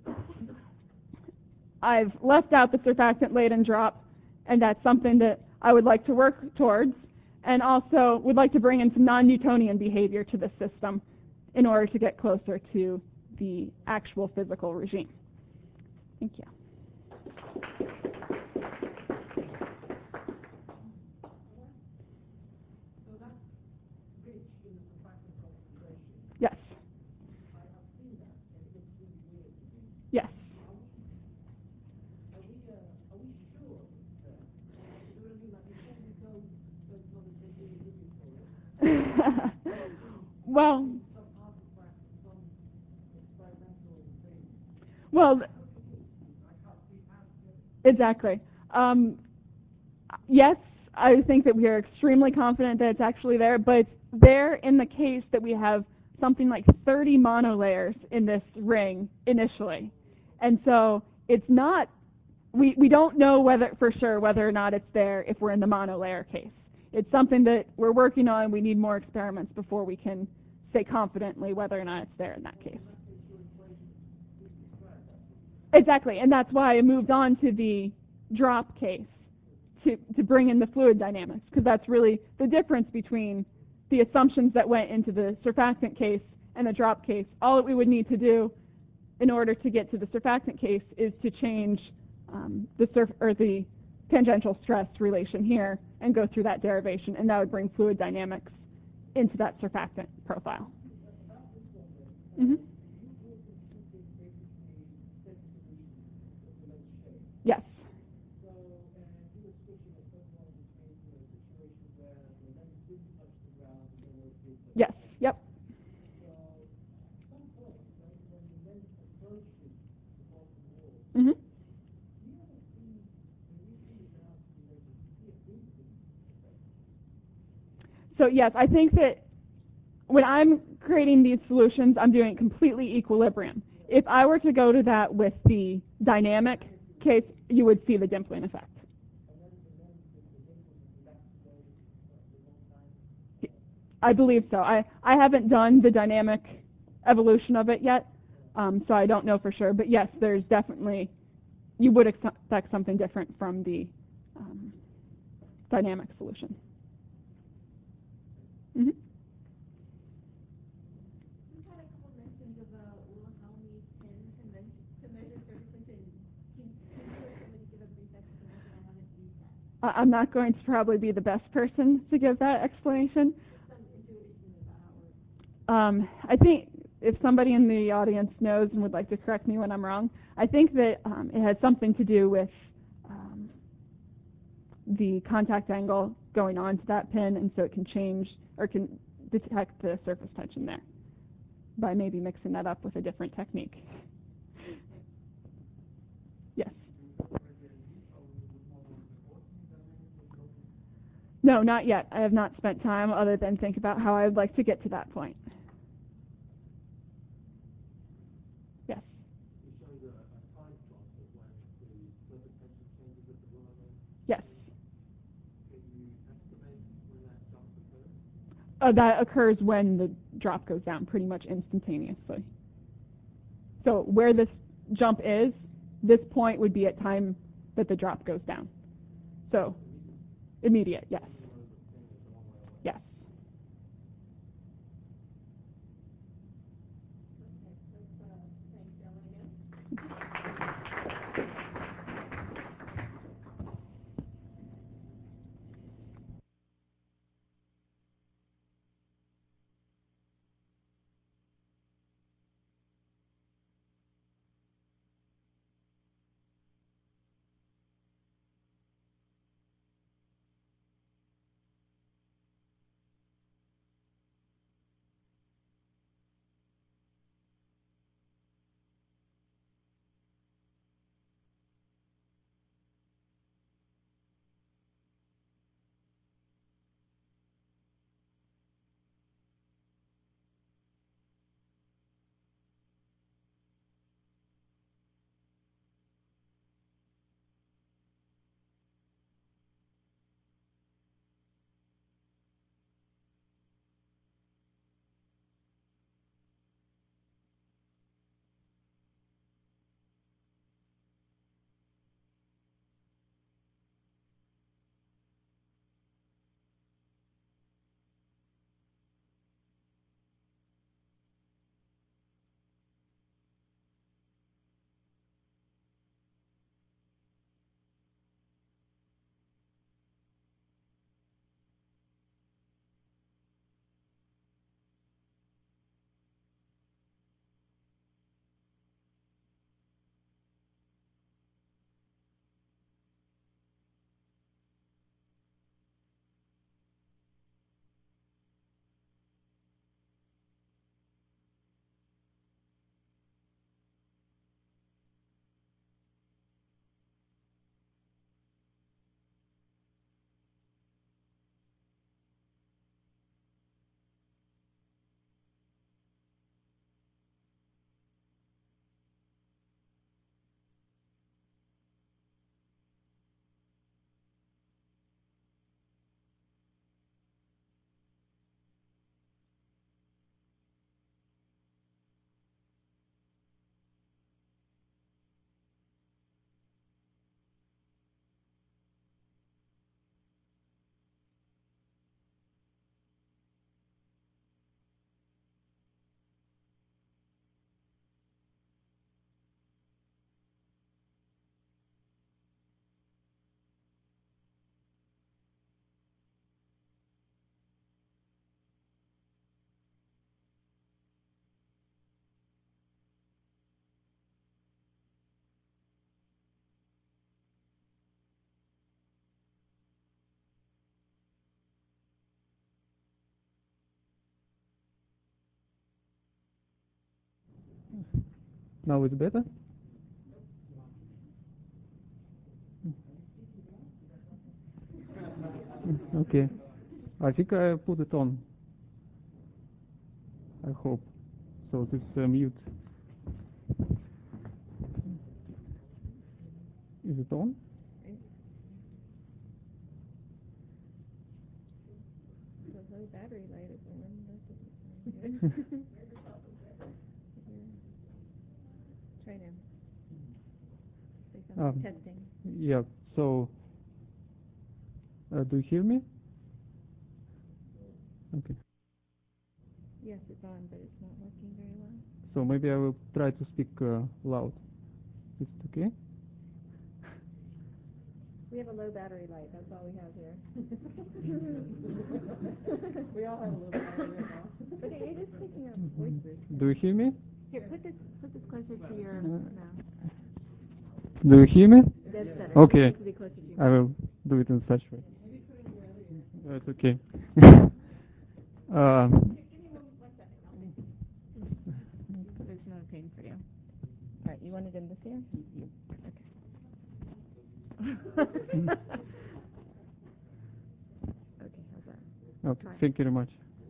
S1: I've left out the surfactant-laden drop, and that's something that I would like to work towards, and also would like to bring in some non-Newtonian behavior to the system in order to get closer to the actual physical regime. Thank you. Yes. Yes. well, well, exactly. Um, yes, I think that we are extremely confident that it's actually there, but it's there in the case that we have something like thirty monolayers in this ring initially. And so it's not, we, we don't know whether for sure whether or not it's there if we're in the monolayer case. It's something that we're working on. We need more experiments before we can say confidently whether or not it's there in that case. Exactly, and that's why I moved on to the drop case to, to bring in the fluid dynamics, because that's really the difference between the assumptions that went into the surfactant case and the drop case. All that we would need to do in order to get to the surfactant case is to change um, the surf or the tangential stress relation here and go through that derivation, and that would bring fluid dynamics into that surfactant profile. Mm-hmm. Yes. Yes. Yep. So yes, I think that when I'm creating these solutions, I'm doing completely equilibrium. If I were to go to that with the dynamic case, you would see the dimpling effect. I believe so. I, I haven't done the dynamic evolution of it yet, um, so I don't know for sure. But yes, there's definitely, you would expect something different from the um, dynamic solution. Mm-hmm. I'm not going to probably be the best person to give that explanation. Um, I think if somebody in the audience knows and would like to correct me when I'm wrong, I think that um, it has something to do with um, the contact angle going onto that pin, and so it can change or can detect the surface tension there by maybe mixing that up with a different technique. Yes? No, not yet. I have not spent time other than think about how I would like to get to that point. Yes? Yes. Uh, that occurs when the drop goes down, pretty much instantaneously. So where this jump is, this point would be at time that the drop goes down. So immediate, yes. Yes.
S2: Now it's better? Okay. I think I put it on. I hope. So this uh, mute. Is it on?
S3: The low battery light is on. That doesn't sound good. Try now. Say something.
S2: Um,
S3: Testing.
S2: Yeah. So, uh, do you hear me? Okay.
S3: Yes, it's on, but it's not working very well.
S2: So maybe I will try to speak uh, loud. Is it okay?
S3: We have a low battery light. That's all we have here. We all have a low battery right now. But it is picking up voices.
S2: Do you hear me?
S3: Here, put this put this closer to your
S2: Uh,
S3: mouth.
S2: Do you hear me?
S3: That's better.
S2: Okay.
S3: It needs to be closer to your
S2: I
S3: mouth.
S2: will do it in such way. That's okay. uh,
S3: There's no pain for you. All right, you want it in this ear? Okay. Okay, how's that?
S2: okay.
S3: Try.
S2: Thank you very much.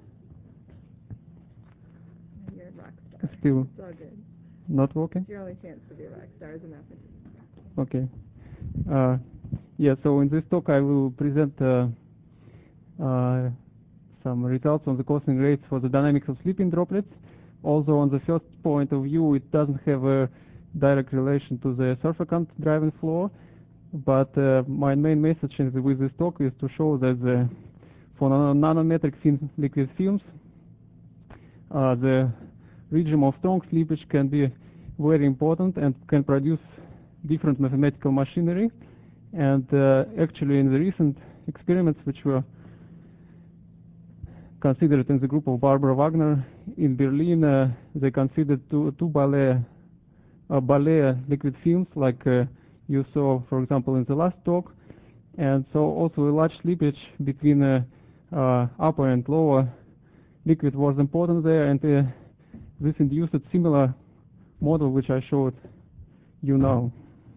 S3: You're a rock star.
S2: Still
S3: It's all good.
S2: not working?
S3: It's your only chance to be a rock star as a mathematician.
S2: Okay. Uh, yeah, so in this talk I will present uh, uh, some results on the Coulson rates for the dynamics of sleeping droplets. Although on the first point of view it doesn't have a direct relation to the surfactant driving flow, but uh, my main message with this talk is to show that the, for nanometric thin liquid films, uh, the regime of strong slippage can be very important and can produce different mathematical machinery. And uh, actually in the recent experiments which were considered in the group of Barbara Wagner in Berlin, uh, they considered two, two Ballet, uh, Ballet liquid films like uh, you saw, for example, in the last talk. And so also a large slippage between uh, uh, upper and lower liquid was important there, and uh, this induced a similar model which I showed you now.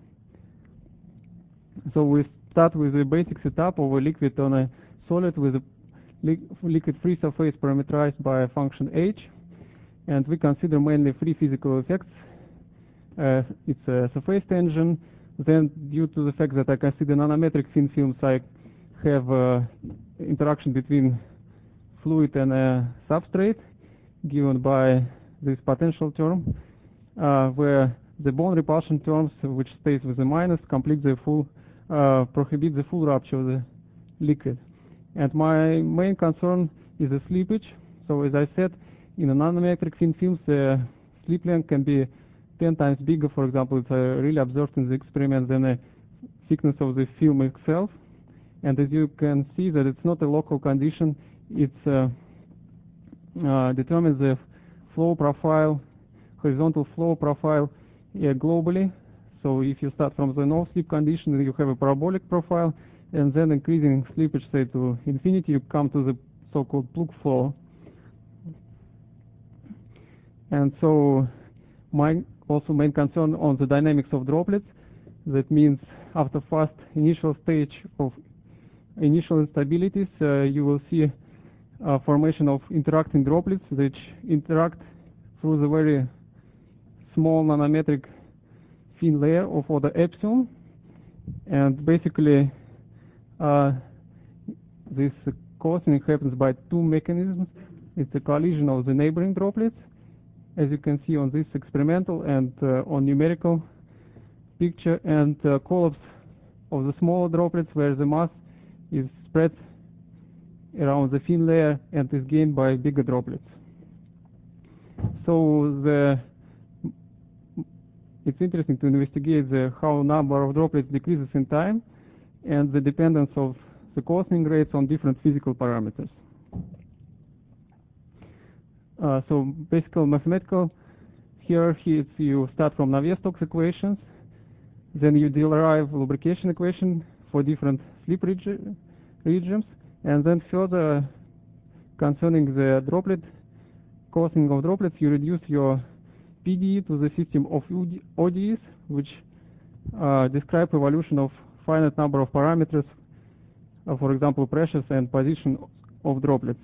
S2: So we start with the basic setup of a liquid on a solid with a li liquid free surface parameterized by a function h, and we consider mainly three physical effects. Uh, it's a surface tension. Then, due to the fact that I consider nanometric thin films, I have uh, interaction between fluid and a substrate given by this potential term, uh, where the bond repulsion terms, which stays with a minus, complete the full, uh, prohibit the full rupture of the liquid. And my main concern is the slippage. So as I said, in a nanometric thin films, the slip length can be ten times bigger. For example, it's uh, really observed in the experiment than the thickness of the film itself. And as you can see that it's not a local condition, it's uh, uh, determines the flow profile, horizontal flow profile uh, globally. So if you start from the no slip condition, you have a parabolic profile, and then increasing slippage, say, to infinity, you come to the so-called plug flow. And so my also main concern on the dynamics of droplets. That means after fast initial stage of initial instabilities, uh, you will see uh, formation of interacting droplets which interact through the very small nanometric thin layer of order epsilon. And basically uh, this uh, causing happens by two mechanisms. It's a collision of the neighboring droplets, as you can see on this experimental and uh, on numerical picture, and uh, collapse of the smaller droplets where the mass is spread around the thin layer and is gained by bigger droplets. So the it's interesting to investigate the, how number of droplets decreases in time and the dependence of the Coulson rates on different physical parameters. Uh, so basically mathematical, here it's you start from Navier-Stokes equations, then you derive lubrication equation for different slip regi regions, and then further concerning the droplet, causing of droplets, you reduce your P D E to the system of O D Es, which uh, describe evolution of finite number of parameters, uh, for example, pressures and position of droplets.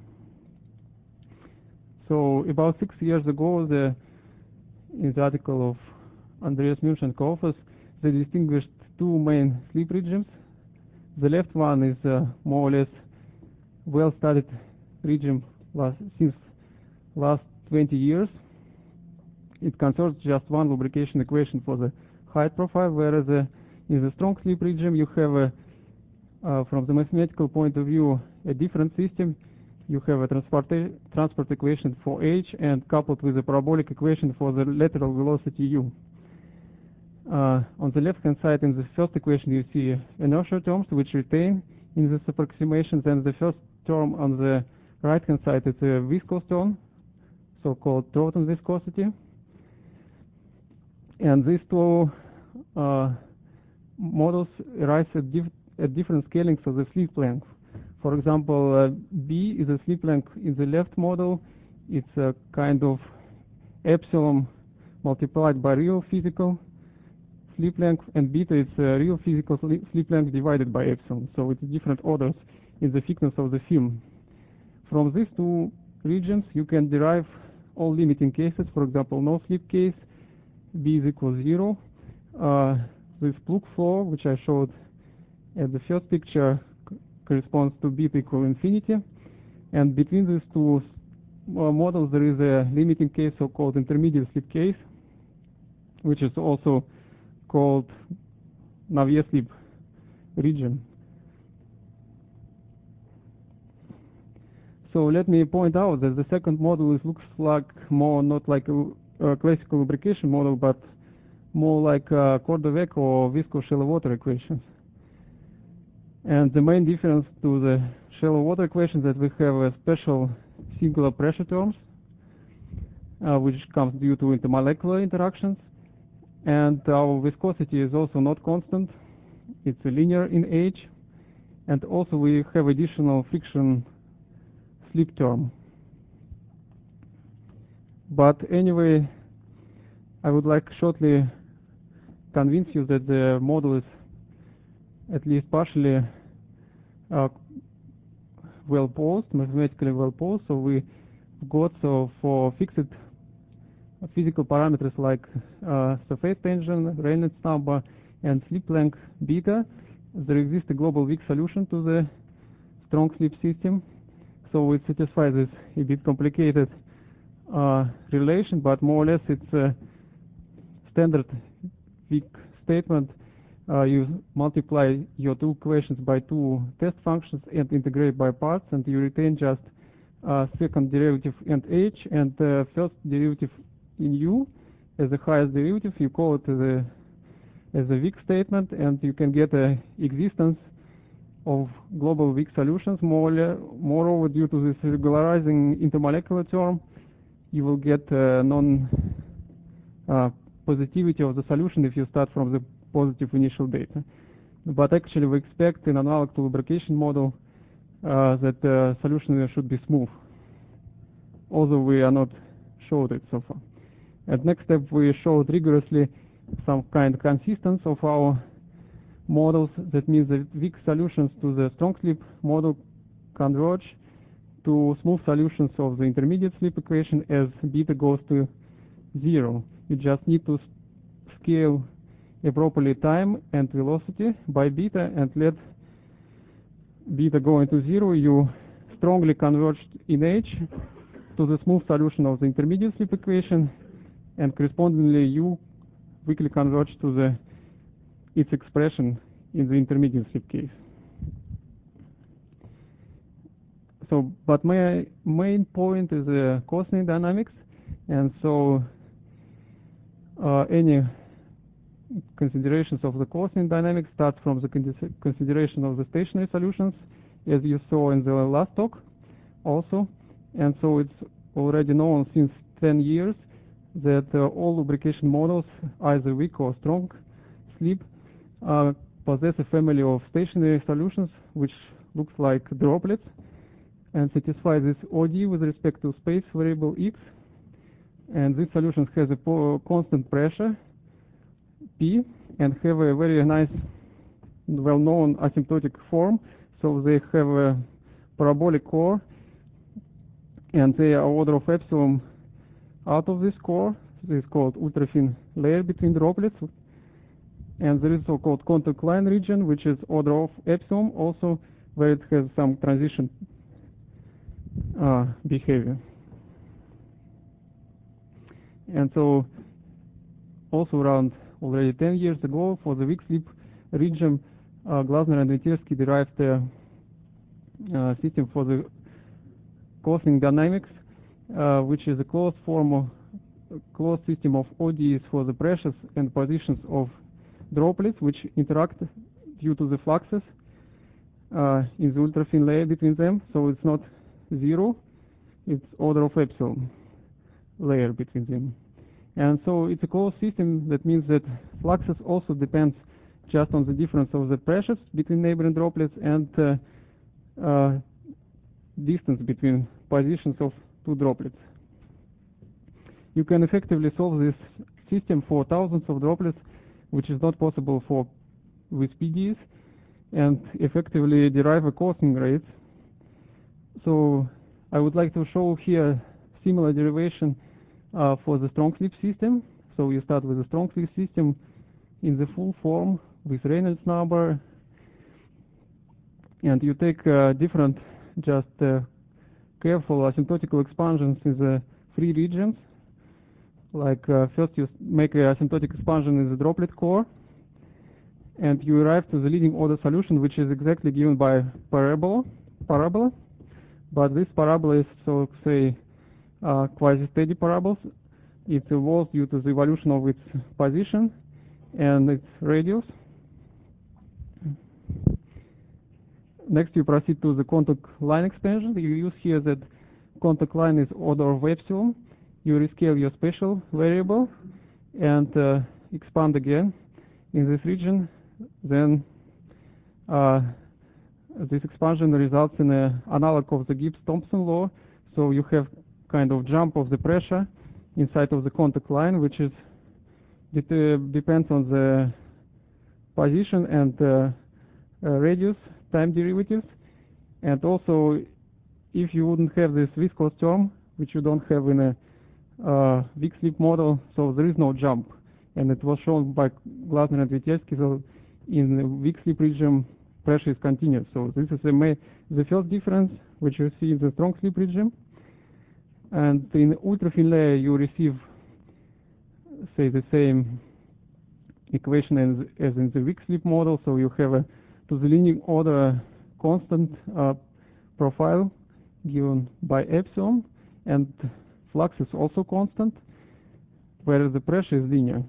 S2: So about six years ago, the, in the article of Andreas Munch and co-authors, they distinguished two main sleep regimes. The left one is uh, more or less well-studied regime last, since last twenty years. It concerns just one lubrication equation for the height profile, whereas uh, in the strong sleep regime you have, a, uh, from the mathematical point of view, a different system. You have a transport, transport equation for h and coupled with a parabolic equation for the lateral velocity u. Uh, on the left-hand side, in the first equation, you see inertia terms which retain in this approximations, and the first term on the right-hand side is a viscous term, so-called Troughton viscosity. And these two uh, models arise at, dif at different scalings of the sleep length. For example, uh, B is a sleep length in the left model. It's a kind of epsilon multiplied by real physical sleep length, and beta is uh, real physical sleep length divided by epsilon. So it's different orders in the thickness of the film. From these two regions, you can derive all limiting cases. For example, no sleep case, B is equal to zero. Uh, this Plug flow, which I showed at the first picture, corresponds to beta equal infinity. And between these two uh, models, there is a limiting case, so-called intermediate sleep case, which is also called Navier sleep region. So let me point out that the second model is, looks like more not like a, a classical lubrication model, but more like uh, Kordoveck or viscous shallow water equations. And the main difference to the shallow water equations is that we have a special singular pressure terms, uh, which comes due to intermolecular interactions. And our viscosity is also not constant. It's a linear in H. And also we have additional friction slip term. But anyway, I would like shortly convince you that the model is at least partially uh, well posed, mathematically well posed. So we got so for fixed physical parameters like uh, surface tension, Reynolds number, and sleep length beta, there exists a global weak solution to the strong sleep system. So it satisfies this a bit complicated uh, relation, but more or less it's a standard weak statement. Uh, you multiply your two equations by two test functions and integrate by parts, and you retain just uh, second derivative and h, and uh, first derivative in u as the highest derivative. You call it the, as a weak statement, and you can get a existence of global weak solutions. More, moreover, due to this regularizing intermolecular term, you will get uh, non uh, positivity of the solution if you start from the positive initial data. But actually we expect in analog to lubrication model uh, that the solution should be smooth, although we are not showed it so far. At next step we showed rigorously some kind of consistency of our models. That means the weak solutions to the strong sleep model converge to smooth solutions of the intermediate sleep equation as beta goes to zero. You just need to scale appropriately time and velocity by beta and let beta go into zero. You strongly converge in H to the smooth solution of the intermediate sleep equation, and correspondingly you weakly converge to the its expression in the intermediate sleep case. So, but my main point is the uh, Cosnay dynamics, and so uh, any considerations of the Cosnay dynamics start from the consideration of the stationary solutions, as you saw in the last talk also. And so it's already known since ten years that uh, all lubrication models, either weak or strong sleep, uh, possess a family of stationary solutions which looks like droplets and satisfy this O D with respect to space variable x. And this solution has a constant pressure P and have a very nice, well-known asymptotic form. So they have a parabolic core, and they are order of epsilon out of this core. This is called ultra-thin layer between droplets. And there is so-called contact line region, which is order of epsilon, also where it has some transition uh, behavior. And so also around already ten years ago, for the weak slip region, uh, Glasner and Ventiersky derived a uh, system for the coupling dynamics, uh, which is a closed form of closed system of O D Es for the pressures and positions of droplets, which interact due to the fluxes uh, in the ultra-thin layer between them. So it's not zero, it's order of epsilon layer between them. And so it's a closed system. That means that fluxes also depends just on the difference of the pressures between neighboring droplets and uh, uh, distance between positions of two droplets. You can effectively solve this system for thousands of droplets, which is not possible for with P D Es, and effectively derive a coupling rate. So I would like to show here similar derivation uh, for the strong slip system. So you start with a strong slip system in the full form with Reynolds number, and you take uh, different just uh, careful asymptotical expansions in the free regions. Like uh, first you make an asymptotic expansion in the droplet core, and you arrive to the leading order solution, which is exactly given by parabola. parabola. But this parabola is, so to say, uh, quasi-steady parabola. It evolves due to the evolution of its position and its radius. Next, you proceed to the contact line expansion. You use here that contact line is order of epsilon. You rescale your spatial variable and uh, expand again in this region. Then uh, this expansion results in an analog of the Gibbs-Thompson law. So you have kind of jump of the pressure inside of the contact line, which is it uh, depends on the position and uh, uh, radius time derivatives. And also, if you wouldn't have this viscous term, which you don't have in a uh, weak slip model, so there is no jump. And it was shown by Glasner and Ventiersky. So in the weak slip regime, pressure is continuous. So this is the, ma the first difference which you see in the strong slip regime. And in the ultra-thin layer, you receive, say, the same equation as, as in the weak slip model. So you have a to the leading order constant uh, profile given by epsilon, and flux is also constant, whereas the pressure is linear.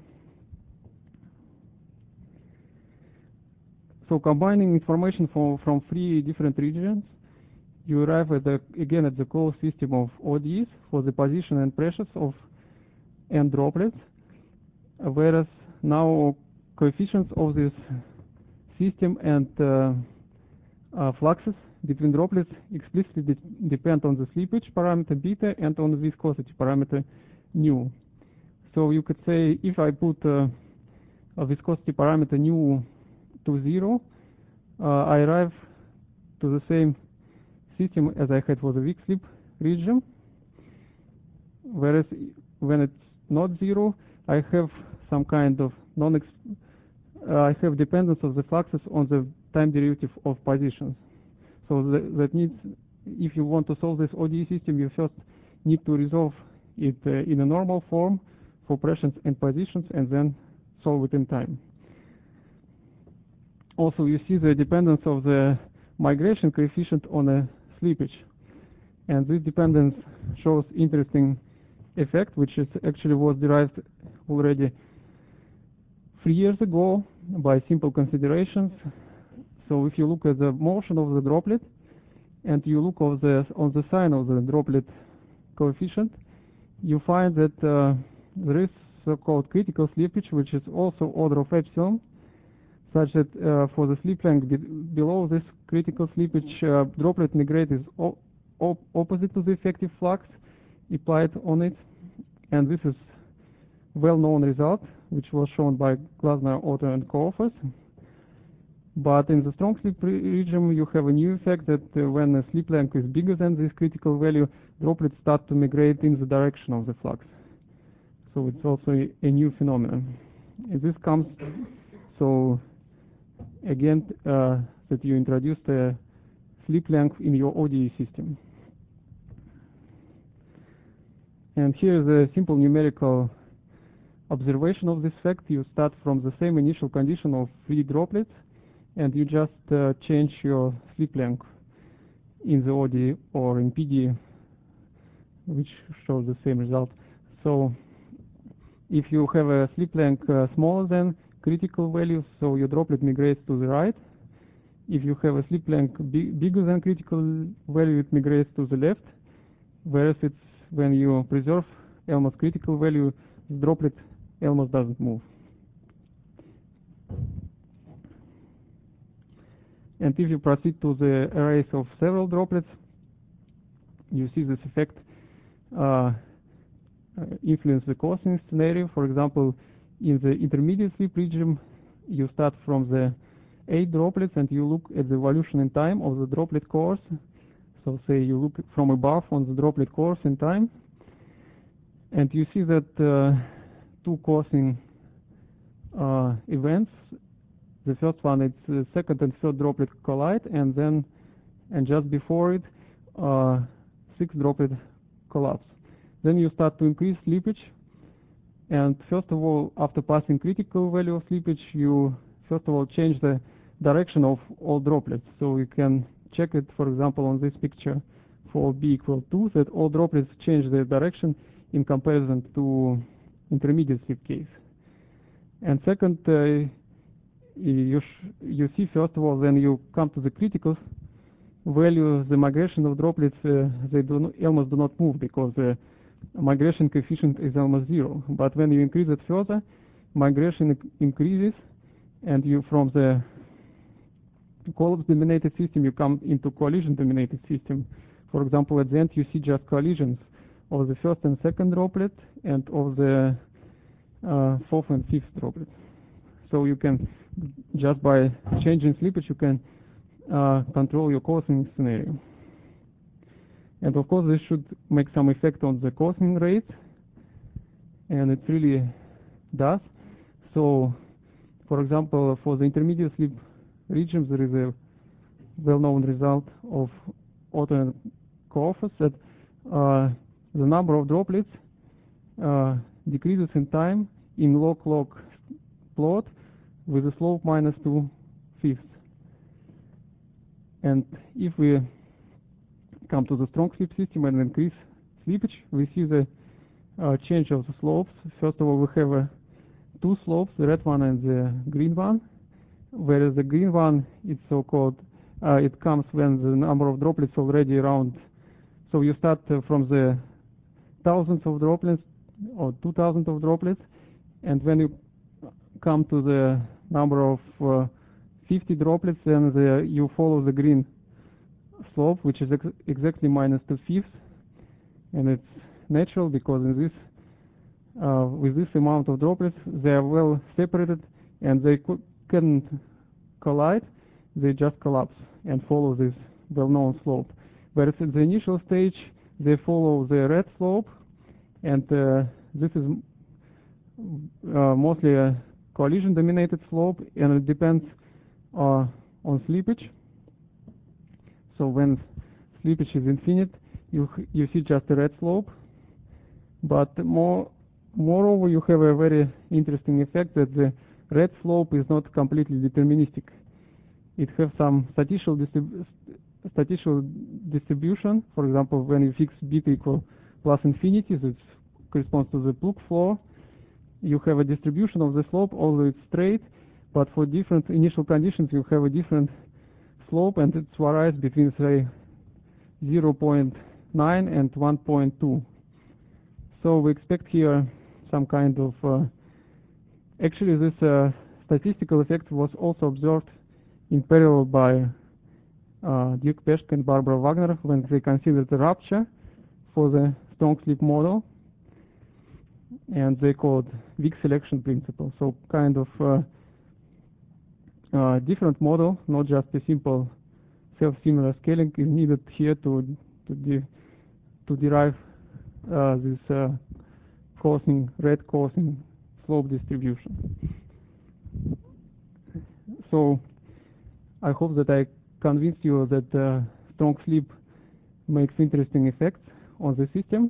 S2: So combining information from, from three different regions, you arrive at the, again at the closed system of O D Es for the position and pressures of n droplets, uh, whereas now coefficients of this system and uh, uh, fluxes between droplets explicitly de depend on the slippage parameter beta and on the viscosity parameter nu. So you could say if I put uh, a viscosity parameter nu to zero, uh, I arrive to the same system as I had for the weak slip region. Whereas when it's not zero, I have some kind of non -ex uh, I have dependence of the fluxes on the time derivative of positions. So th that needs, if you want to solve this O D E system, you first need to resolve it uh, in a normal form for pressures and positions, and then solve it in time. Also, you see the dependence of the migration coefficient on a slippage. And this dependence shows interesting effect, which is actually was derived already three years ago by simple considerations. So if you look at the motion of the droplet, and you look of the, on the sign of the droplet coefficient, you find that uh, there is so-called critical slippage, which is also order of epsilon, such that uh, for the slip length be below this critical slippage, uh, droplet migrate is op op opposite to the effective flux applied on it. And this is well-known result, which was shown by Glasner, Otto, and co-authors. But in the strong sleep re regime, you have a new effect that uh, when the sleep length is bigger than this critical value, droplets start to migrate in the direction of the flux. So it's also a, a new phenomenon. And this comes, so again, uh, that you introduced a sleep length in your O D E system. And here is a simple numerical observation of this fact. You start from the same initial condition of three droplets, and you just uh, change your sleep length in the O D E or in P D, which shows the same result. So if you have a sleep length uh, smaller than critical value, so your droplet migrates to the right. If you have a sleep length big, bigger than critical value, it migrates to the left. Whereas it's when you preserve almost critical value, the droplet almost doesn't move. And if you proceed to the arrays of several droplets, you see this effect uh, influence the coarsening scenario. For example, in the intermediate sleep regime, you start from the eight droplets and you look at the evolution in time of the droplet course. So say you look from above on the droplet course in time, and you see that uh, two coarsening uh, events. The first one, it's the second and third droplet collide, and then, and just before it, uh, six droplet collapse. Then you start to increase slippage, and first of all, after passing critical value of slippage, you first of all change the direction of all droplets. So you can check it, for example, on this picture for B equal two, that all droplets change their direction in comparison to intermediate sleep case. And second, uh, you, sh you see, first of all, when you come to the critical value, the migration of droplets, uh, they do not, almost do not move because the migration coefficient is almost zero. But when you increase it further, migration increases, and you from the collapse-dominated system, you come into collision-dominated system. For example, at the end, you see just collisions of the first and second droplet and of the uh, fourth and fifth droplet. So you can, just by changing slippage, you can uh, control your coarsening scenario. And of course, this should make some effect on the coarsening rate, and it really does. So, for example, for the intermediate sleep regimes, there is a well-known result of Otto and Korfers that uh, the number of droplets uh, decreases in time in log-log plot with a slope minus two fifths. And if we come to the strong sleep system and increase slippage, we see the uh, change of the slopes. First of all, we have uh, two slopes, the red one and the green one, whereas the green one is so-called, uh, it comes when the number of droplets already around. So you start uh, from the thousands of droplets or two thousand of droplets, and when you come to the number of uh, fifty droplets, then the, you follow the green slope, which is ex exactly minus two fifths, and it's natural because in this, uh, with this amount of droplets, they are well separated and they can't collide; they just collapse and follow this well-known slope. Whereas at the initial stage, they follow the red slope, and uh, this is uh, mostly a collision-dominated slope, and it depends uh, on slippage. So when slippage is infinite, you you see just a red slope. But more, moreover, you have a very interesting effect that the red slope is not completely deterministic. It has some statistical distrib statistical distribution. For example, when you fix beta equal plus infinity, that corresponds to the Pluk floor. You have a distribution of the slope, although it's straight, but for different initial conditions, you have a different slope, and it varies between, say, zero point nine and one point two. So we expect here some kind of, uh, actually this uh, statistical effect was also observed in parallel by uh, Duke Peshk and Barbara Wagner when they considered the rupture for the strong sleep model, and they called weak selection principle. So kind of uh, uh, different model, not just a simple self-similar scaling, is needed here to to, de to derive uh, this uh, cosine, red cosine slope distribution. So I hope that I convinced you that uh, strong sleep makes interesting effects on the system.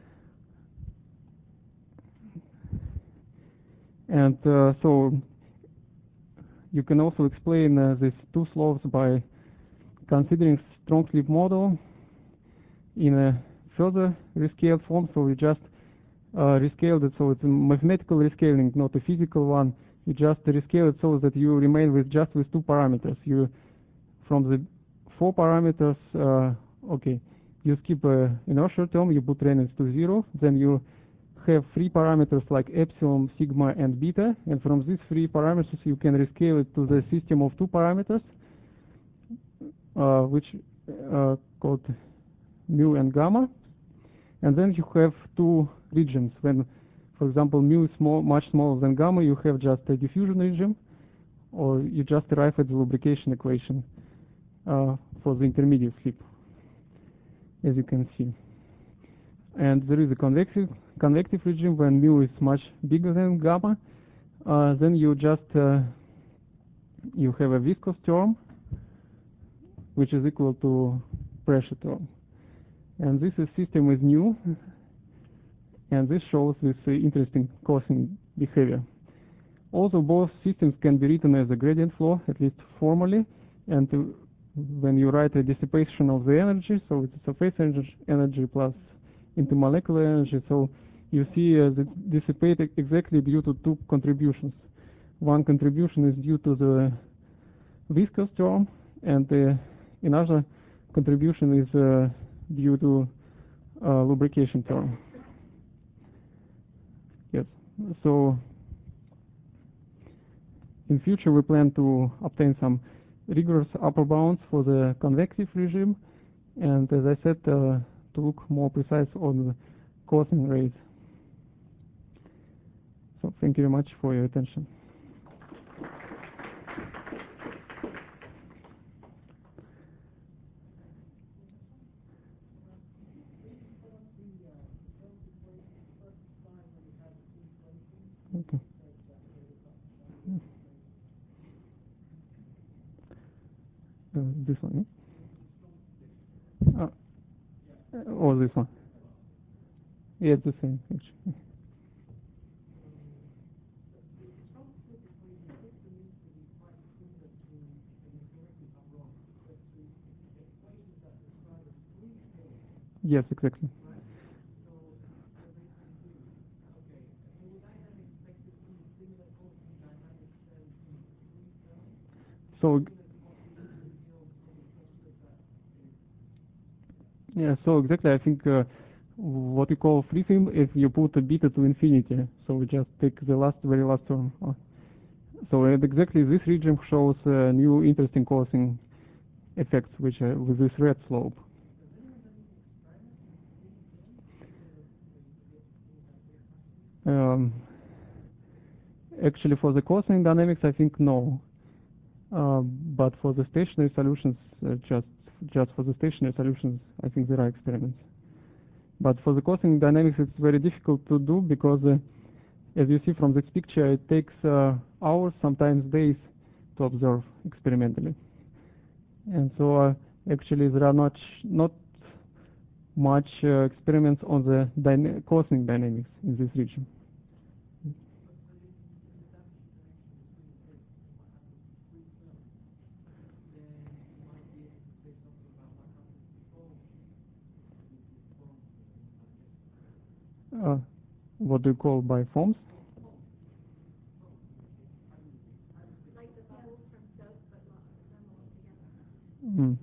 S2: And uh, so you can also explain uh, these two slopes by considering strong sleep model in a further rescaled form. So we just uh, rescaled it, so it's a mathematical rescaling, not a physical one. You just rescale it so that you remain with just with two parameters. You from the four parameters, uh, okay, you skip uh, inertial term, you put Reynolds to zero, then you have three parameters like epsilon, sigma, and beta, and from these three parameters you can rescale it to the system of two parameters, uh, which uh, called mu and gamma, and then you have two regions. When, for example, mu is small, much smaller than gamma, you have just a diffusion region, or you just arrive at the lubrication equation uh, for the intermediate sleep, as you can see. And there is a convective convective regime when mu is much bigger than gamma. Uh, then you just uh, you have a viscous term, which is equal to pressure term. And this is system with nu, and this shows this uh, interesting cosine behavior. Also, both systems can be written as a gradient flow, at least formally, and uh, when you write a dissipation of the energy, so it's a surface energy, energy plus intermolecular energy, so you see uh, the dissipate exactly due to two contributions. One contribution is due to the viscous term, and uh, another contribution is uh, due to uh, lubrication term. Yes, so in future we plan to obtain some rigorous upper bounds for the convective regime, and as I said, uh, to look more precise on the cosine rays. So thank you very much for your attention. Okay. Uh, this one, yeah? Uh, or this one? Yeah, it's the same, actually. Yes, exactly. So, yeah, so exactly, I think uh, what you call free film, if you put a beta to infinity, so we just take the last, very last term. Uh, so and exactly this region shows uh, new interesting cosine effects, which are with this red slope. Um, actually, for the cosine dynamics, I think no. Uh, but for the stationary solutions, uh, just just for the stationary solutions, I think there are experiments. But for the cosine dynamics, it's very difficult to do because, uh, as you see from this picture, it takes uh, hours, sometimes days, to observe experimentally. And so, uh, actually, there are not not much uh, experiments on the dyna cosine dynamics in this region. Uh, what do you call by forms?
S3: Like the bubbles from soap, but not
S2: Mm.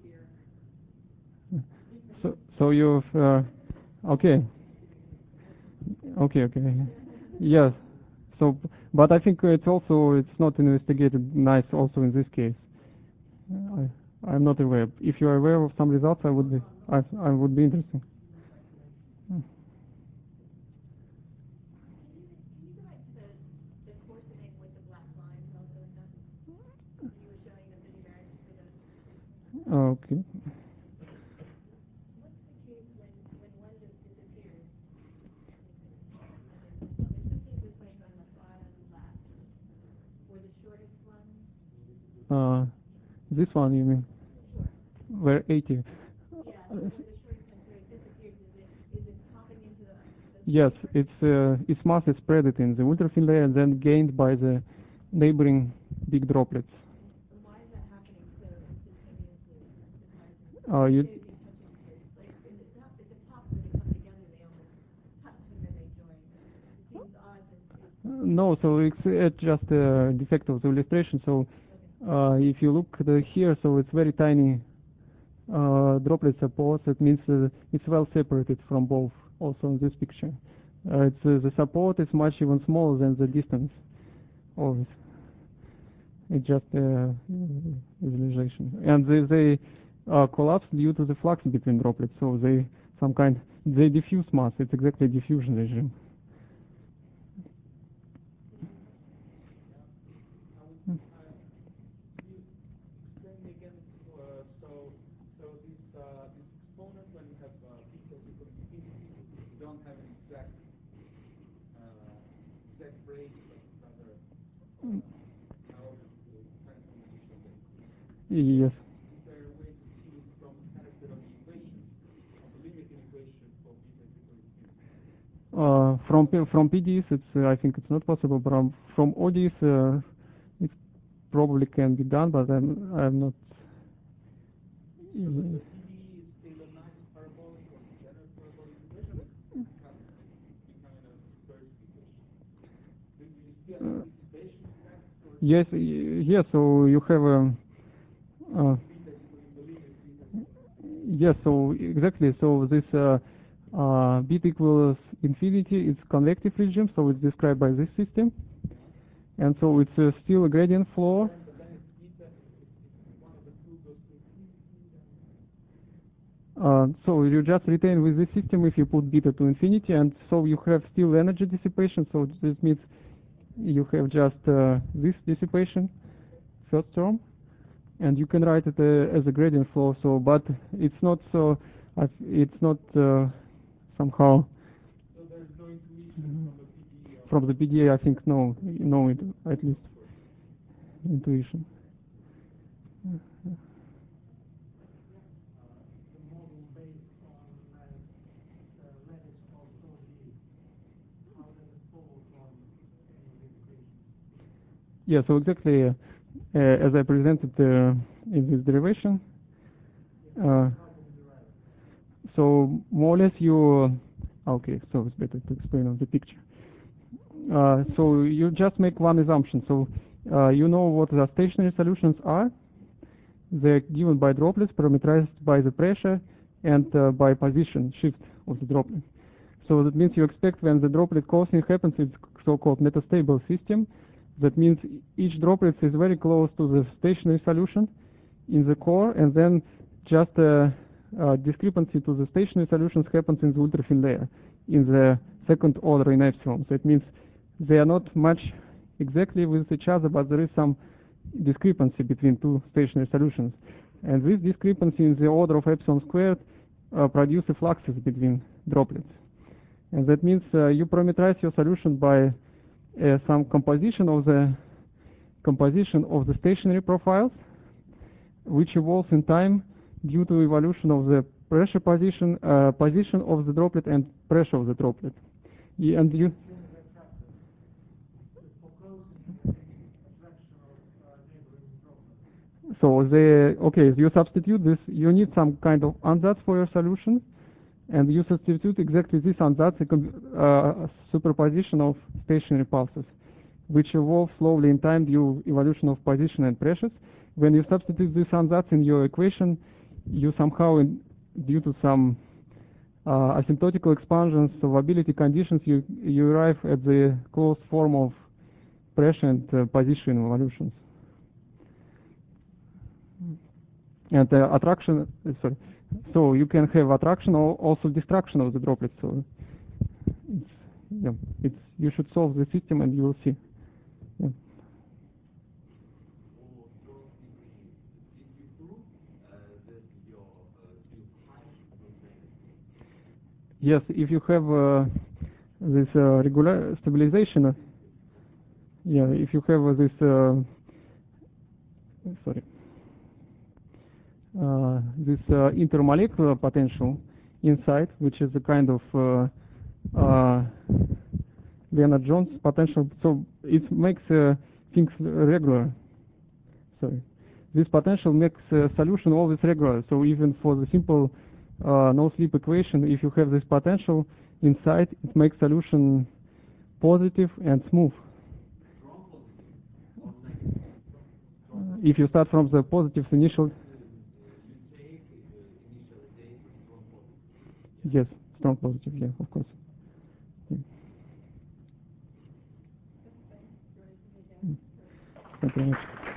S2: So, so you've uh, okay, okay, okay, yes. So, but I think it's also it's not investigated nice also in this case. I I'm not aware. If you are aware of some results, I would be I I would be interested. Mm. Okay. Uh, this one you mean? Where eighty? Uh, Yes, it's uh, its mass is spread in the ultrafine layer and then gained by the neighboring big droplets. Uh, you, no, so it's, it's just a defect of the illustration. So uh, if you look the here, so it's very tiny uh, droplet support. It means uh, it's well separated from both. Also in this picture, uh, it's uh, the support is much even smaller than the distance. Always, it's just uh, visualization, and they, they uh, collapse due to the flux between droplets. So they some kind they diffuse mass. It's exactly a diffusion regime. Yes. Uh, from P from P D S, it's uh, I think it's not possible. But um, from O D S, uh, it probably can be done, but I'm I'm not. Uh, yes, yes. So you have a. Uh, yes. So exactly. So this uh, uh, bit equals infinity. It's convective regime. So it's described by this system, and so it's uh, still a gradient flow. Uh, so you just retain with this system if you put beta to infinity, and so you have still energy dissipation. So this means you have just uh, this dissipation, first term, and you can write it uh, as a gradient flow. So, but it's not so. Uh, it's not uh, somehow. So there's no intuition from the P D A. From the P D A, I think no, no, it, at least intuition. Yeah, so exactly uh, uh, as I presented uh, in this derivation. Uh, so more or less you. Okay, so it's better to explain on the picture. Uh, so you just make one assumption. So uh, you know what the stationary solutions are. They're given by droplets parameterized by the pressure and uh, by position shift of the droplet. So that means you expect when the droplet coasting happens, it's so-called metastable system. That means each droplet is very close to the stationary solution in the core, and then just a, a discrepancy to the stationary solutions happens in the ultrafine layer, in the second order in epsilon. So it means they are not much exactly with each other, but there is some discrepancy between two stationary solutions. And this discrepancy in the order of epsilon squared uh, produces fluxes between droplets. And that means uh, you parameterize your solution by uh, some composition of the composition of the stationary profiles, which evolves in time due to evolution of the pressure position, uh, position of the droplet and pressure of the droplet. Yeah, and you. So the okay, you substitute this. You need some kind of ansatz for your solution, and you substitute exactly this ansatz, a uh, superposition of stationary pulses, which evolve slowly in time due evolution of position and pressures. When you substitute this ansatz in your equation, you somehow, in, due to some uh, asymptotical expansions of ability conditions, you you arrive at the closed form of pressure and uh, position evolutions. And uh, attraction, uh, sorry. So you can have attraction or also destruction of the droplet. So it's, yeah, it's you should solve the system and you will see. Yeah. Yes, if you have uh, this uh, regular stabilization, uh, yeah, if you have uh, this, uh, sorry, uh, this uh, intermolecular potential inside, which is a kind of uh, uh, Lennard-Jones potential, so it makes uh, things regular. Sorry, this potential makes uh, solution always regular. So even for the simple uh, no-slip equation, if you have this potential inside, it makes solution positive and smooth. Uh, if you start from the positive initial, yes, strong positive, yeah, of course. Yeah. Thank you very much.